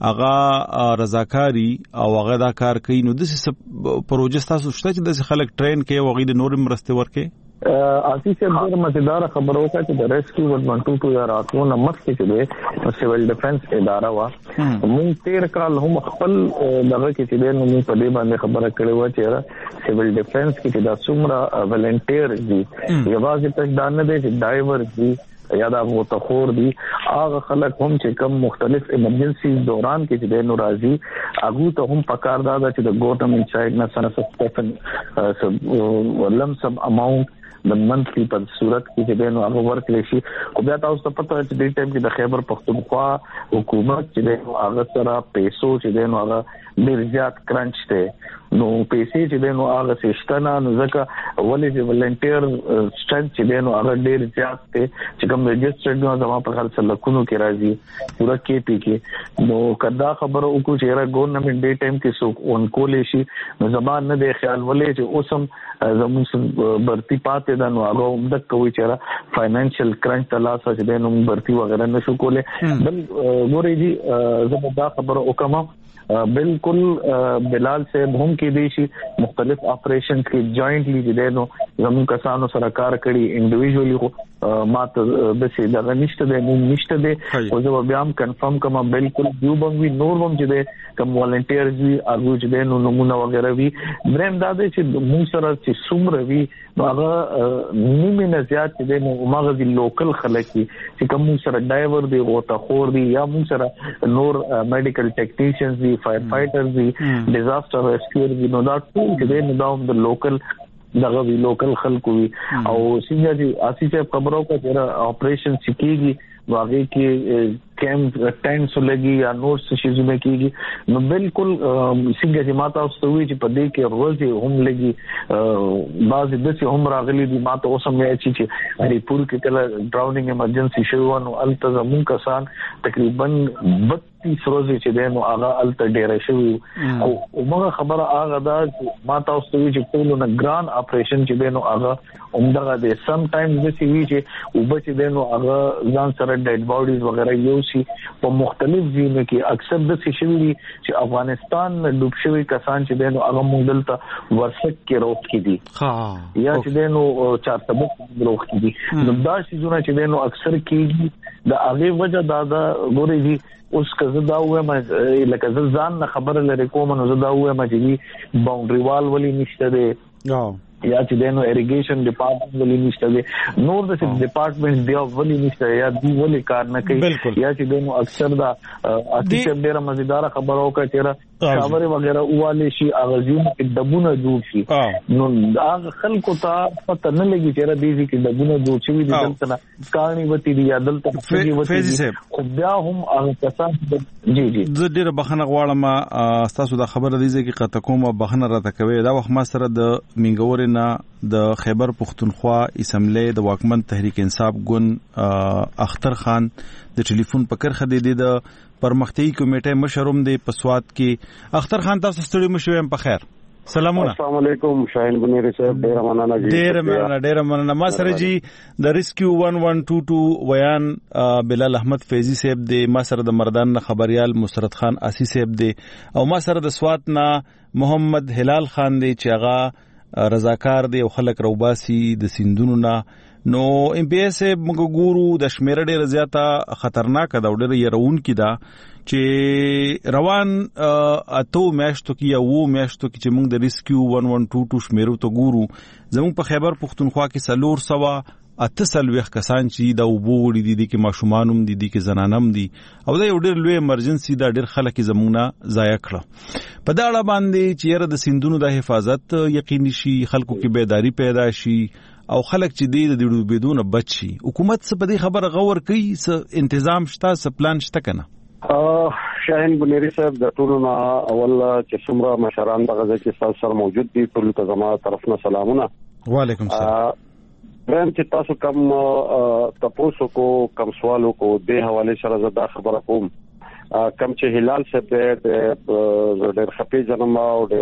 هغه رضاکاری او هغه دا کار کوي نو د څه پروژه تاسو شته چې د خلک ټرین کوي او هغه د نور مرسته ورکړي آسی سے ډېر مزیدار خبرو کا چې د ریسکیو 112 یا راتلو نمبر کې چې سیول ډیفنس اداره وا مونږ 13 کال هم خپل دغه کې چې د نو په دې باندې خبره کړې و چې سیول ډیفنس کې چې د څومره ولنټیر دي یوازې تک دانه دي چې ډایور دي یا دا متخور دي هغه خلک هم چې کم مختلف ایمرجنسي دوران کې چې د نو راځي هغه ته هم پکار دا چې د ګورنمنت سایډ نه سره ولم سم اماونت د منثلی په صورت کې چې نو هغه ورکړي شي او بیا تاسو ته پته چې د ټیم کې د خیبر پختونخوا حکومت چې نو هغه سره پیسو چې نو هغه ډیر زیات کرنچ ته نو پیسې چې نو هغه سیستانه نو ځکه ولې چې ولنټیر سټرنث چې نو هغه ډیر زیات ته چې کوم رجسټرډ نو زموږ په خپل سلکونو کې راځي پورا کې پی کې نو کدا خبره وکړو چې را ګورنمنت ډې ټایم کې سو اون کولې شي نو زبان نه د خیال ولې چې اوسم زموږ برتی پاتې دا نو هغه عمدک کوي چې فاینانشل کرنچ تلاسه چې نو برتی وغیرہ نشو کوله بل ګورې دي زموږ دا خبره وکما بالکل بلال صاحب هم کې دي شي مختلف اپریشنز کې جوائنټلی چې نو زموږ کسانو سره کار کړي انډیویډوالي ماته د څه دغه نشته دي او زه بیا هم کنفرم کوم بالکل دیوبنګ نور هم چې کوم والنټیرز وي هغه چې نو نمونه وغیرہ وي بریم دا چې موږ سره چې څومره وي هغه نیمه نه زیات چې نو ماغه لوکل خلک چې کوم سره ډایور دی او تخور دی یا موږ سره نور میډیکل ټیکنیشنز دی فایر فایټرز دی ډیزاستر ریسکیور دی نو دا ټول چې نو د لوکل دغه وی لوکل خلکو وی او څنګه چې آسی صاحب خبرو کا چې اپریشن سکیږي واغې کې کیمپ ټینټس لګي یا نور څه شي زموږ کېږي نو بالکل څنګه چې ماته اوسه وی چې په دې کې روزي هم لګي بعض د څه هم راغلي دي ماته اوسم یې چې هري پور کې کله ډراونینګ ایمرجنسي شو نو التزامون کسان تقریبا 32 روزي چې نو هغه الته ډېر شوی او موږ خبره هغه دا ماته اوسه وی چې ټول نه ګران اپریشن چې نو هغه عمدغه دي سم ټایمز د سی وی چې وبچ دي نو هغه ځان سره ډیډ باډیز وغیرہ یو شي په مختلف ځینو کې اکثر د څه شوی دي چې افغانستان ډوب شوی کسان چې دنو هغه مونږ دلته ورسک کې روک کې دي یا چې دنو چارتبه روک کې دي نو دا شیزونه چې دنو اکثر کېږي د هغه وجه دا غوري دي اوس کزه دا وې ما لکه ځان نه خبر لري کوم نو زه دا وې ما چې باونډري وال ولې نشته دي یا چې دنو اریګیشن ډپارټمنټ ولې نشته دي نور د ډپارټمنټ دی ولې نشته یا دی ولې کار نه کوي یا چې دنو اکثر دا اته ډیره مزیدار خبرو کا چیرې شاورې وغیرہ واله شي اغازونه کې دبونه جوړ شي نو هغه خلکو ته پته نه لګي چې دې کې دبونه جوړ شي د دلته کارنی وتی دی یا دلته وتی خو بیا هم هغه کسان جی زه ډیره بخنه غواړم تاسو د خبره دی چې قطه کومه بخنه راته کوي دا وخت ما سره د منګور نه د خیبر پختونخوا اسمبلی د واکمن تحریک انصاف ګوند اختر خان د ټلیفون په کرخه دی د پرمختیايي کمیټې مشروم دی په سواد کې اختر خان تاسو ستړي مشوم په خیر سلامونه السلام علیکم شاهین بنيري صاحب ډیر مننه ما سره جی د ریسکیو 1122 ویان بلال احمد فیضی صاحب دی ما سره د مردان خبريال مسرت خان اسی صاحب دی او ما سره د سواد نا محمد هلال خان دی چې هغه رضاکار دی او خلک روباسي د سیندونو نا نو ام پی ایس موږ ګورو د شمیره ډیره زیاته خطرناک ده او ډیره يرون کی ده چې روان اتو میاشتو کې یا وو میاشتو کې چې موږ د ریسکیو 1122 شمیرو ته ګورو زموږ په خیبر پختونخوا کې 400 30 کسان چې د وبوړي دي کې ماشومانم دي کې زنانم دي او دا یو ډېر لوی ایمرجنسي دا ډېر خلک زمونږه ضایع کړه په دا اړه باندې چې یره د سیندونو د حفاظت یقیني شي خلکو کې بیداری پیدا شي او خلک چې دی د ډوبېدو نه بچ شي حکومت څه په دې خبره غور کوي څه تنظیم شته څه پلان شته کنه شاهین بنيري صاحب د ټولو نه اول چې څومره مشران د غزه کې تاسو سره موجود دي ټول ته زموږ طرف نه سلامونه وعلیکم السلام برم چې تاسو کوم تاسو کو کوم سوالو کو د حواله سره زدا خبره کوم کم چې هلال صاحب د ډېر خپي جنم او ډېر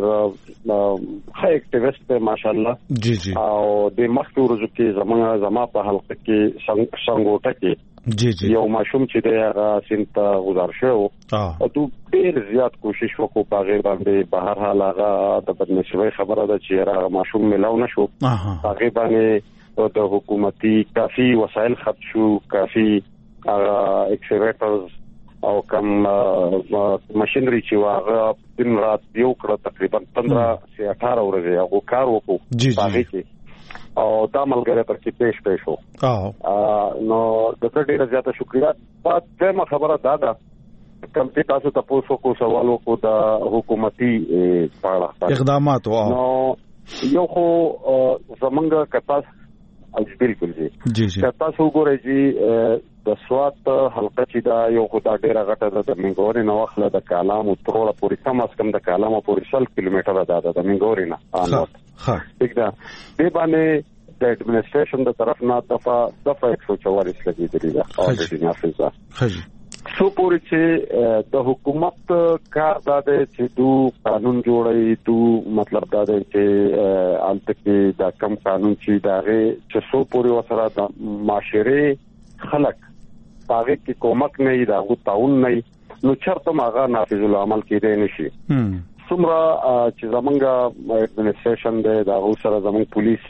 ښه اکټیویست ماشاءالله جی جی او د مخکې ورځو کې زما په حلقه کې څنګه کې جی جی یو ماشوم چې د هغه سنت گزار شو او تو ډېر زیات کوشش وکړو په غیر باندې بهر حال هغه د بدنسبي خبره ده چې هغه ماشوم ملاو نشو هغه باندې د حکومتي کافي وسایل خرڅ شو کافي اکسیویټرز او کوم ماشينري چې واغه دن رات یو کړه تقریبا 15 سے 18 ورځې هغه کار وکړو باغې کې او دا ملګری پر کې پېښ شو نو د څه ډیره زیاته شکریا په دغه خبره دا کوم چې تاسو تاسو کو سوالو کو د حکومتي اقدامات نو یو خو زمونږ کتاس بالکل جی تاسو وګورئ چې د سوات حلقه چې دا یو خدای ډیره غټه ده د منګوري نو خپل د کالام او تروړه پوری کم اس کم د کالام پوری 100 کیلومتره ده د منګوري نه ها ٹھیک ده به باندې د اډمنستریشن د طرف نه دفعه 144 لګیدلی ده او د نافذه خجی سو پوری چې د حکومت کار ده چې دو قانون جوړي دو مطلب دا ده چې الته کې دا کم قانون چې داغه چې سو پوری وسره د معاشره خلق پاغه کې کومک نه دا غو تعاون نه نو چرته ماغه نافذ العمل کېدای نشي څومره چې زمونږه اډمنستریشن دا غو سره زمونږ پولیس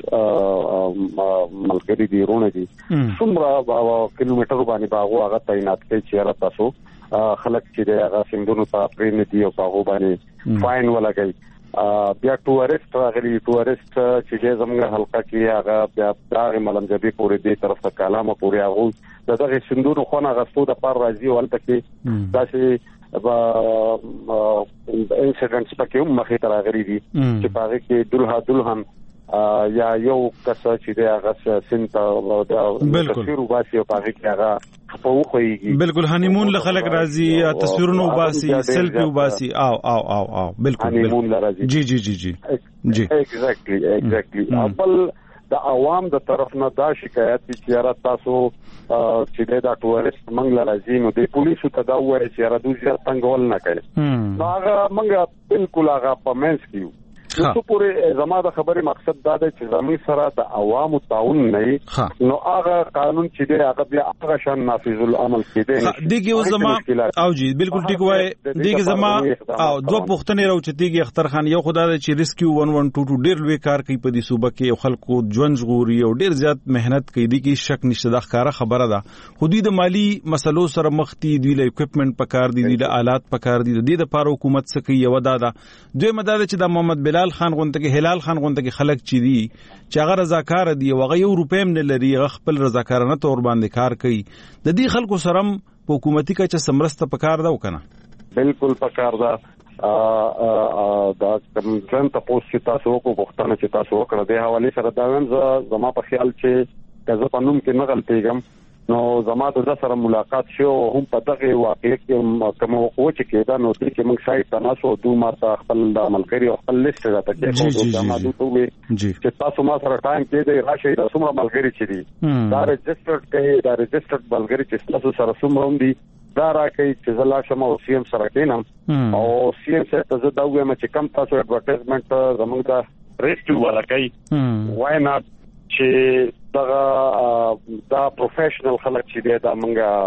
ملګری دی رونه دي څومره کیلومتر باندې باغو هغه تعینات کوي چې را تاسو خلک چې هغه سیندونو ته پرې دي او باغو باندې فاین ولګي بیا ټورست راغلي ټورست چې زمونږ حلقه کې هغه بیا داغه ملمجبي پورې دي طرف ته کلامه پورې هغه دغه سندونو خونه غستو د پر راځي ولته کې داسې انسیډنټس پکې مخې ته راغلي دي چې پاره کې دلهن یا یو کس چې د هغه سنت او د تصویر وباسي او پاره کې هغه په خوېږي بالکل هانیمون له خلک راځي تصویرونه وباسي سیلفي وباسي او بالکل هانیمون راځي جی جی جی جی جی ایگزیکټلی خپل د عوام د طرف نه دا شکایت چې را تاسو چې دا ټورست منګل راځي نو د پولیسو ته دا وایي چې را دوی ځان څنګه نه کوي نو هغه منګه بالکل هغه پمنس کیو نو پورې زما د خبرې مقصد دا دی چې زموږ سره د عوامو تعاون نه نو هغه قانون چې دی هغه بیا هغه شان نافذ العمل کېدی دیګه زما او جی بالکل ټیک وای دیګه زما او دوه پښتنې راو چې دیګه اختر خان یو خدای چې ریسکیو 1122 ډیر لوی کار کوي په دې صوبه کې خلکو ژوند ژغوري او ډیر زیات مهنت کوي دي کې شک نشته د ښکارا خبره ده خو دوی د مالی مسلو سره مخ دي دوی له اکوپمنٹ پکار دي د آلات پکار دي د دې لپاره حکومت څخه کوي یو دا دوی مدار چې د محمد بلال خان غونته کې هلال خان غونته کې خلک چي دي چې هغه رضاکار دي او هغه یو روپیم نه لري خپل رضاکارانه تور باندې کار کوي د دې خلکو سره په حکومتي کې چې سمرسته پکار دا وکنه بالکل پکار دا دا کوم څنګه تاسو چې تاسو کو وختانه چې تاسو وکړه د حواله سره دا ویم زما په خیال چې کزه پنوم کې نه غلطیږم نو زما د سره ملاقات شو هم په دغه واقع کې کوم وقوع چې کېدا نو چې موږ شاید تاسو دوه ماته خپل د ملګری او خپل لیست راته کې دا ما دوی چې تاسو ما سره ټایم کې دی راشي د څومره ملګری چې دي دا ريجسترډ کې دا ريجسترډ ملګری چې تاسو سره څومره هم دي دا راکې چې زلا شمه او سی ام سره کېنم او سی ام سره ته دا وایم چې کم تاسو اډورټایزمنت زموږ دا ریسټو ولا کوي وای ناٹ چې دا پروفیشنل خلک چې دا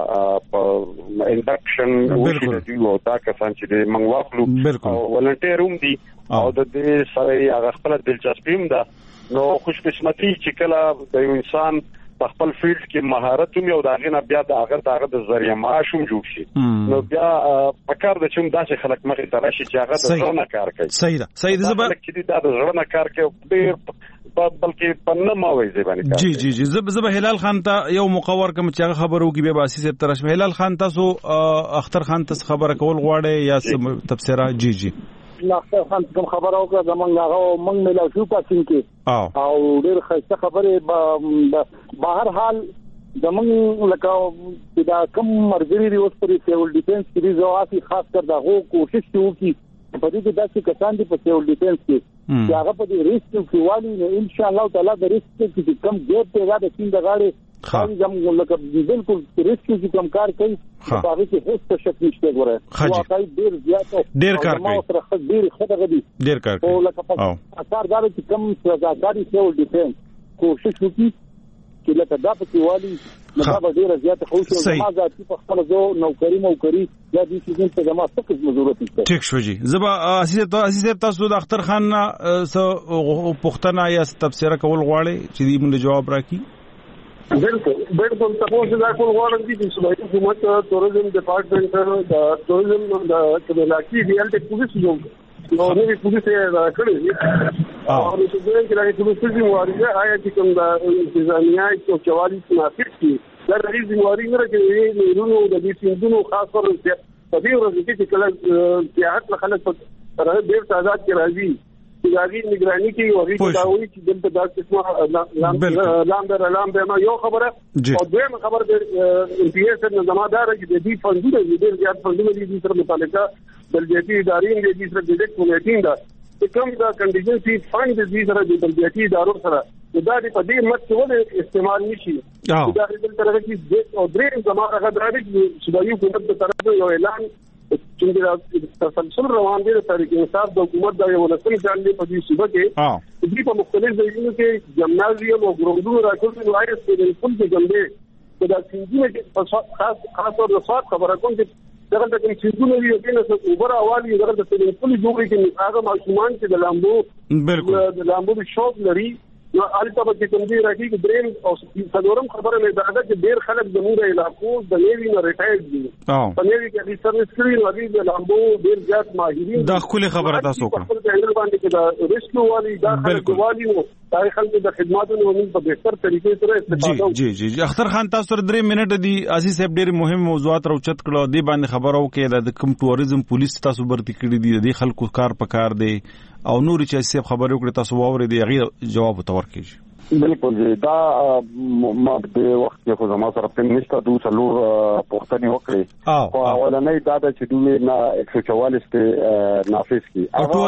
منګه انډکشن وشي دی او دا کسان چې منګ واخلو او ولنټیر هم دي او د دې سره هغه خپل دلچسپي هم ده نو خوش قسمتي چې کله د انسان په خپل فیلډ کې مهارت هم یو داغه نه بیا داغه د ذریعہ معاش هم جوړ شي نو بیا پکار د چوم داسې خلک مخې ته راشي چې هغه د ځونه کار کوي صحیح ده زبر چې دا د ځونه کار کوي ډیر بلکې پنه ما وایي باندې جی جی جی زب هلال خان ته یو مقور کوم چې خبرو کې به باسي سره ترشم هلال خان تاسو اختر خان ته خبره کول غواړي یا تفسیره جی جی اختر خان کوم خبره وکړه زمونږ هغه مونږ ملا شو پاتین کې او ډېر ښه خبره بهر حال زمونږ لکه دا کوم مرګري دی اوس پرې سیول ډیفنس کې ځواسي خاص کر دا هو کوشش وکړي په دې کې داسې کسان دي په سیول ډیفنس کې چې هغه په دې ریسک کې والی نه ان شاء الله تعالی د ریسک کې کم ګیر پیدا د سین د غاړي خاص زموږ لکه بالکل ریسک کې کم کار کوي هغه کې هیڅ شک نشته ګوره واقعي ډیر کار کوي ډیر خدای دې ډیر کار کوي او لکه په اثر دا چې کم سزاګاری سیول ډیفنس کوشش وکړي چې لکه دا په والی نو دا ډیره زیاته خوشو ما ذاتي په خپل زو نوکری یا دې سیزن ته جما څه ضرورت نشته ټیک شو جی زبا اساس تاسو د اختر خان پښتنه یا تفسیر کول غواړي چې دې موږ جواب راکړي بالکل تاسو دا کول غواړم چې صوبایي حکومت ټوریزم ډپارټمنټ د ټوریزم د کمیلاکی ریالټي پولیس نو نوې پولیس یې کړې او د څنګه کې راځي پولیس دې واري آیا چې کوم د انتظامیه او چوالي مناسب دي دا ریزي واري نه راځي نو د دې سیندونو خاص کر په دې ورځ کې چې کله سیاحت خلک په ډېر تعداد کې راځي چې نگرانی کوي او هغه داوي چې دلته دا قسمه لامبر ما یو خبره او دویم خبره د پی ایس ان زمادار چې دې فندونه دې زیات فندونه دي سره متعلقه بلدیاتي ادارې دې سره د کمیټې دا کوم دا کنټینجنسي فند دې سره د بلدیاتي ادارو سره دا په دې مت څه استعمال نشي دا د طرفه کې او درې زماره غداري چې د یو حکومت په طرف یو اعلان چې تسلسل روان دي د تاریخ انصاف د حکومت د یو لسم ځان په دې صوبه کې دې په مختلف ځایونو کې جمنازیوم او ګروندونو راټول وایي چې د ټول کې ګمبه د سیندونو کې خاص او رسوات خبره کوم چې دغه د سیندونو یو کې نه اوبر اوالي دغه د ټول جوړې کې هغه ماشومان چې د لامبو بالکل د لامبو شوق لري نو البته چې کوم دي راځي چې دریم او څلورم خبره مې دا ده چې ډېر خلک زموږ علاقو د نیوی نه ریټایرډ دي په نیوی کې د سروس کړی لري د لامبو ډېر زیات ماهرین دا خپل خبره تاسو کړه په دې باندې چې دا ریسکو والی دا خلک والی نو دا خلک د خدماتو نو په بهتر طریقې سره استفاده جی اختر خان تاسو سره 3 منټه دي عزیز صاحب ډېر مهم موضوعات راوچت کړو دی باندې خبرو کې د کوم ټوریزم پولیس تاسو برتي کړی دي د خلکو کار پکار دی او نور چې صاحب خبرو کړی تاسو واوري دی غي جواب تور کیږي بالکل دا ما د وخت کې خو زما سره په نشته دوه څلور پښتني وکړي او اولنې دا چې دوی نه 144 ته نافذ کی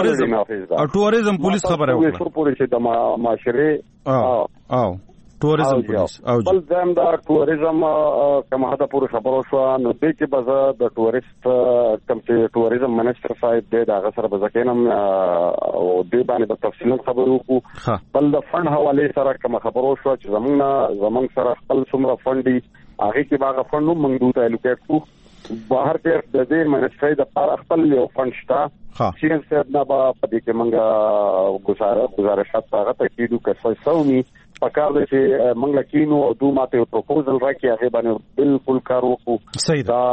او ټوریزم پولیس خبره وکړه څو پورې چې د معاشره او ټوریزم پولیس او بل ځم دا ټوریزم کومه هدا پورې خبرو شو نو دې کې به د ټوریست کوم چې ټوریزم منسټر صاحب دې دا غسر به ځکینم او دې باندې په تفصیل خبرو کو بل د فند حواله سره کومه خبرو شو چې زمونږ سره خپل څومره فند دي هغه کې باغ فند موږ دوی ته الوکیټ کو بهر کې د دې منسټر د پر خپل یو فند شته چې څه نه به په دې کې موږ گزارشات هغه ته کیدو که څه پکار دي چې موږ لکینو او دوه ماته پروپوزل راکې هغه باندې بالکل کار وکړو دا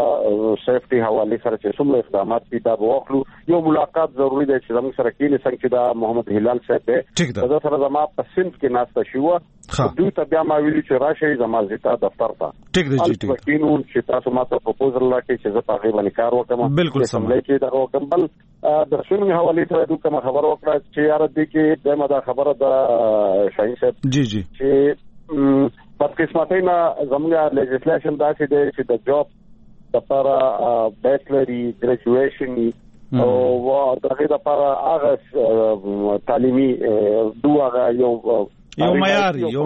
سیفټي حواله سره چې څومره اقدامات دي دا وکړو یو ملاقات ضروری دی چې موږ سره کېنه څنګه چې دا محمد هلال صاحب دی دا سره زما په سند کې ناشته شو دوی ته بیا ما ویلي چې راشي زما زیاته دفتر ته ټیک دی جی ټیک کینو چې تاسو ماته پروپوزل راکې چې زه په هغه باندې کار وکړم بالکل سم کې دا وکم بل د شنو حواله سره دوی کوم خبر وکړه چې یار دې کې دمه دا خبره د شاهین صاحب جی چې په قسمتینا زموږه لیجسلیشن دا چې د جاب لپاره بیچلري ګریجویشن او دغه لپاره هغه تعلیمي دوه یو معیاري او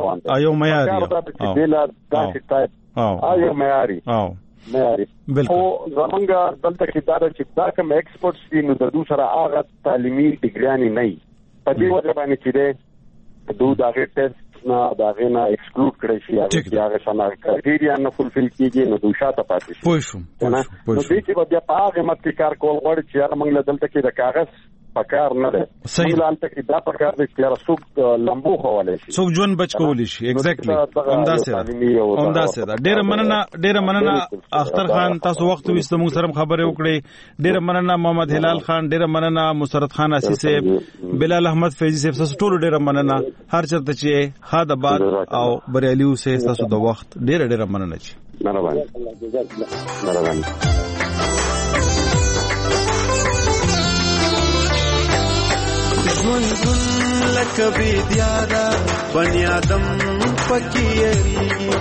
بالکل زمونږه دلته کې دا چې دا کوم ایکسپرټس دي نو د دوسره هغه تعلیمي ډیګریانی نه په دې وجه باندې چې دوی دا ټیسټ نه دا غنا ایکسکلود کړی شي هغه څنګه کرایټیریا نه فولفل کیږي نو دوی شاته پاتې شي پوه شو نو دې چې بیا په هغه مت کار کول غواړي چې موږ له دلته کې د کاغذ پکار نه ده. ملالته کې دا پکار دي چې رسوک لمبو خواله شي څوک ژوند بچ کول شي. ایگزیکټلی همداسه ده. ډیره مننه اختر خان، تاسو وخت وست موږ سره خبرې وکړې. ډیره مننه محمد هلال خان، ډیره مننه مسرت خان اسی صاحب، بلال احمد فیضی صاحب، تاسو ټول ډیره مننه. هر چرته چې خادباد او بریالي اوسه، تاسو د وخت ډیره مننه. چې مهرباني. ژوندون لکه بیدیادا بنی آدم پکی یریږي.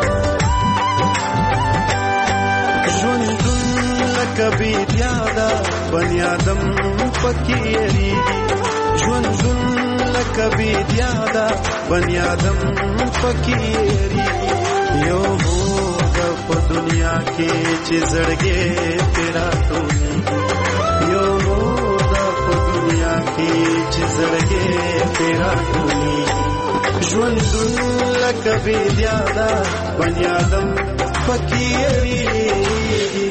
ژوندون لکه بیدیادا بنی آدم پکی یریږي. ژوندون لکه بیدیادا بنی آدم پکی یریږي. یو موږ په دنیا کې چې زړګې پیرا ټولېږي. یو دنیا کې چې زړګې پیرا ټولېږي. ژوندون لکه بیدیادا بنی آدم پکې یریږي.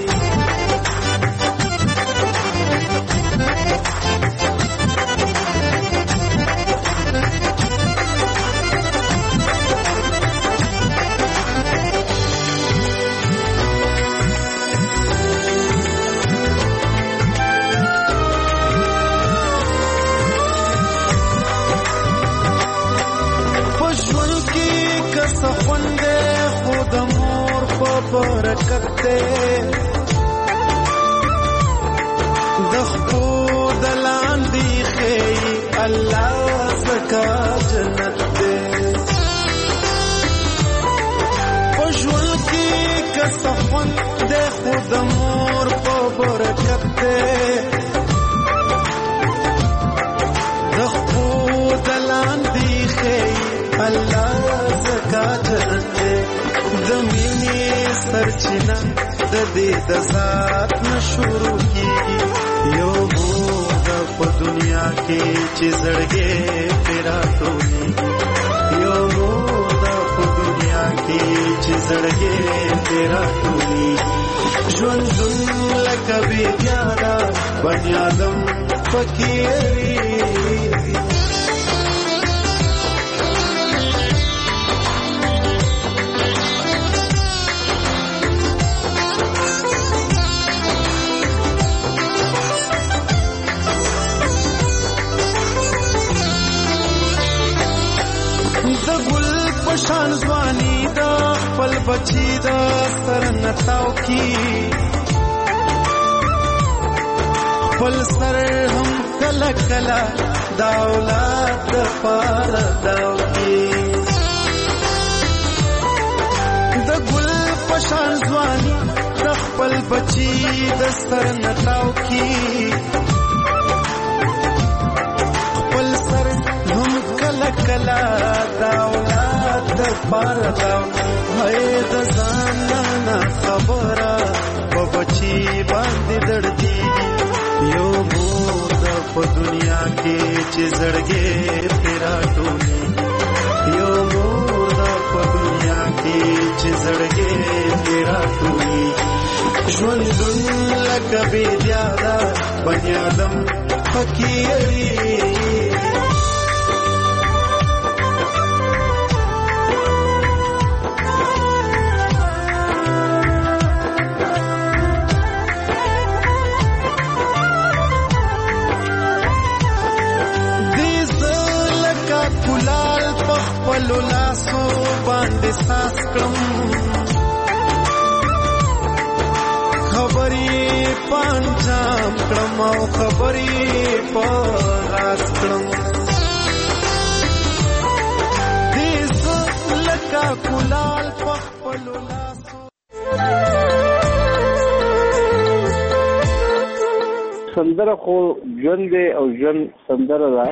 برکت دے د خود لاندې خې الله زکا جنت دے. پښول کې کسفن دے خود مور په برکت دے. د خود لاندې خې الله زکا جنت دے. د مینې سرچینه د دې د ذات نه شروع کیږي. یو موږ په دنیا کې چې زړګې پیرا ټولېږي. یو موږ په دنیا کې چې زړګې پیرا ټولېږي. ژوندون لکه بیدیادا بنی آدم پکې یریږي. شان ځواني دا خپل بچی دا سر نتاو کی. خپل سر هم کلا کلا دا اولاد د پار داو کی. د ګل پشان ځواني دا خپل بچی د سر نتاو کی. خپل سر هم کلا کلا دا د پرداو هي د ځان نه خبره په بچي باندې دړدي. یو موږ په دنیا کې چې زړګې پیرا ټولېږي. یو موږ په دنیا کې چې زړګې پیرا ټولېږي. ژوندون لکه بیدیادا بنی آدم پکې یریږي. لاسو باندې ساس کړم خبرې پنځام کړم او خبرې پاس کړم. دې لکه کولال په خپل لاسو. سندره خو ژوند دی او ژوند سندره ده.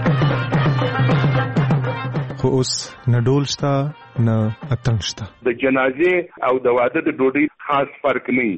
خو اوس نه ډول شته نه اتڼ شته. د جنازې او د واده د ډوډۍ خاص فرق نه.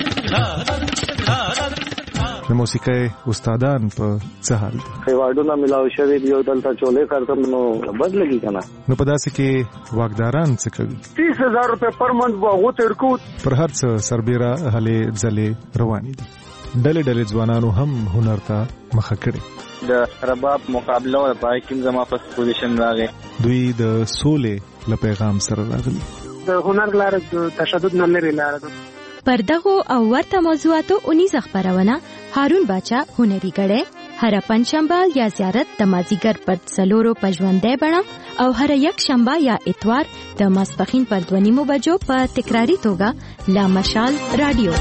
د موسیقۍ استادان په څه حال دي؟ خیواډونه ملاو شوي دي او دلته چولې کارتم نو بد لګي کنه. نو په داسې کې واګداران څه کوي؟ 30,000 روپے پر منث به غو تر کو. پر هر څه سربېره هلې ځلې روانې دي. ډلې ځوانانو هم هنر ته مخه کړې. د رباب مقابله او پای کې زما فرست پوزیشن راغی. دوی د سولې له پیغام سره راغلي. د هنر لاره د تشدد نه لري لاره ده. پر دغه او ورته موضوعاتو 19 خبرونه هارون باچا هنري غړې هر پنځشنبه یا زیارت د مازیګر پر څلورو پژوندې بڼه او هر یک شنبه یا اتوار د ماسپخین پر 2:30 بجو په تکراری توګه لا مشال رادیو.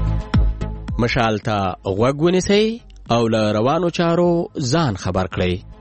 مشال ته غوږ ونیسئ او له روانو چارو ځان خبر کړئ.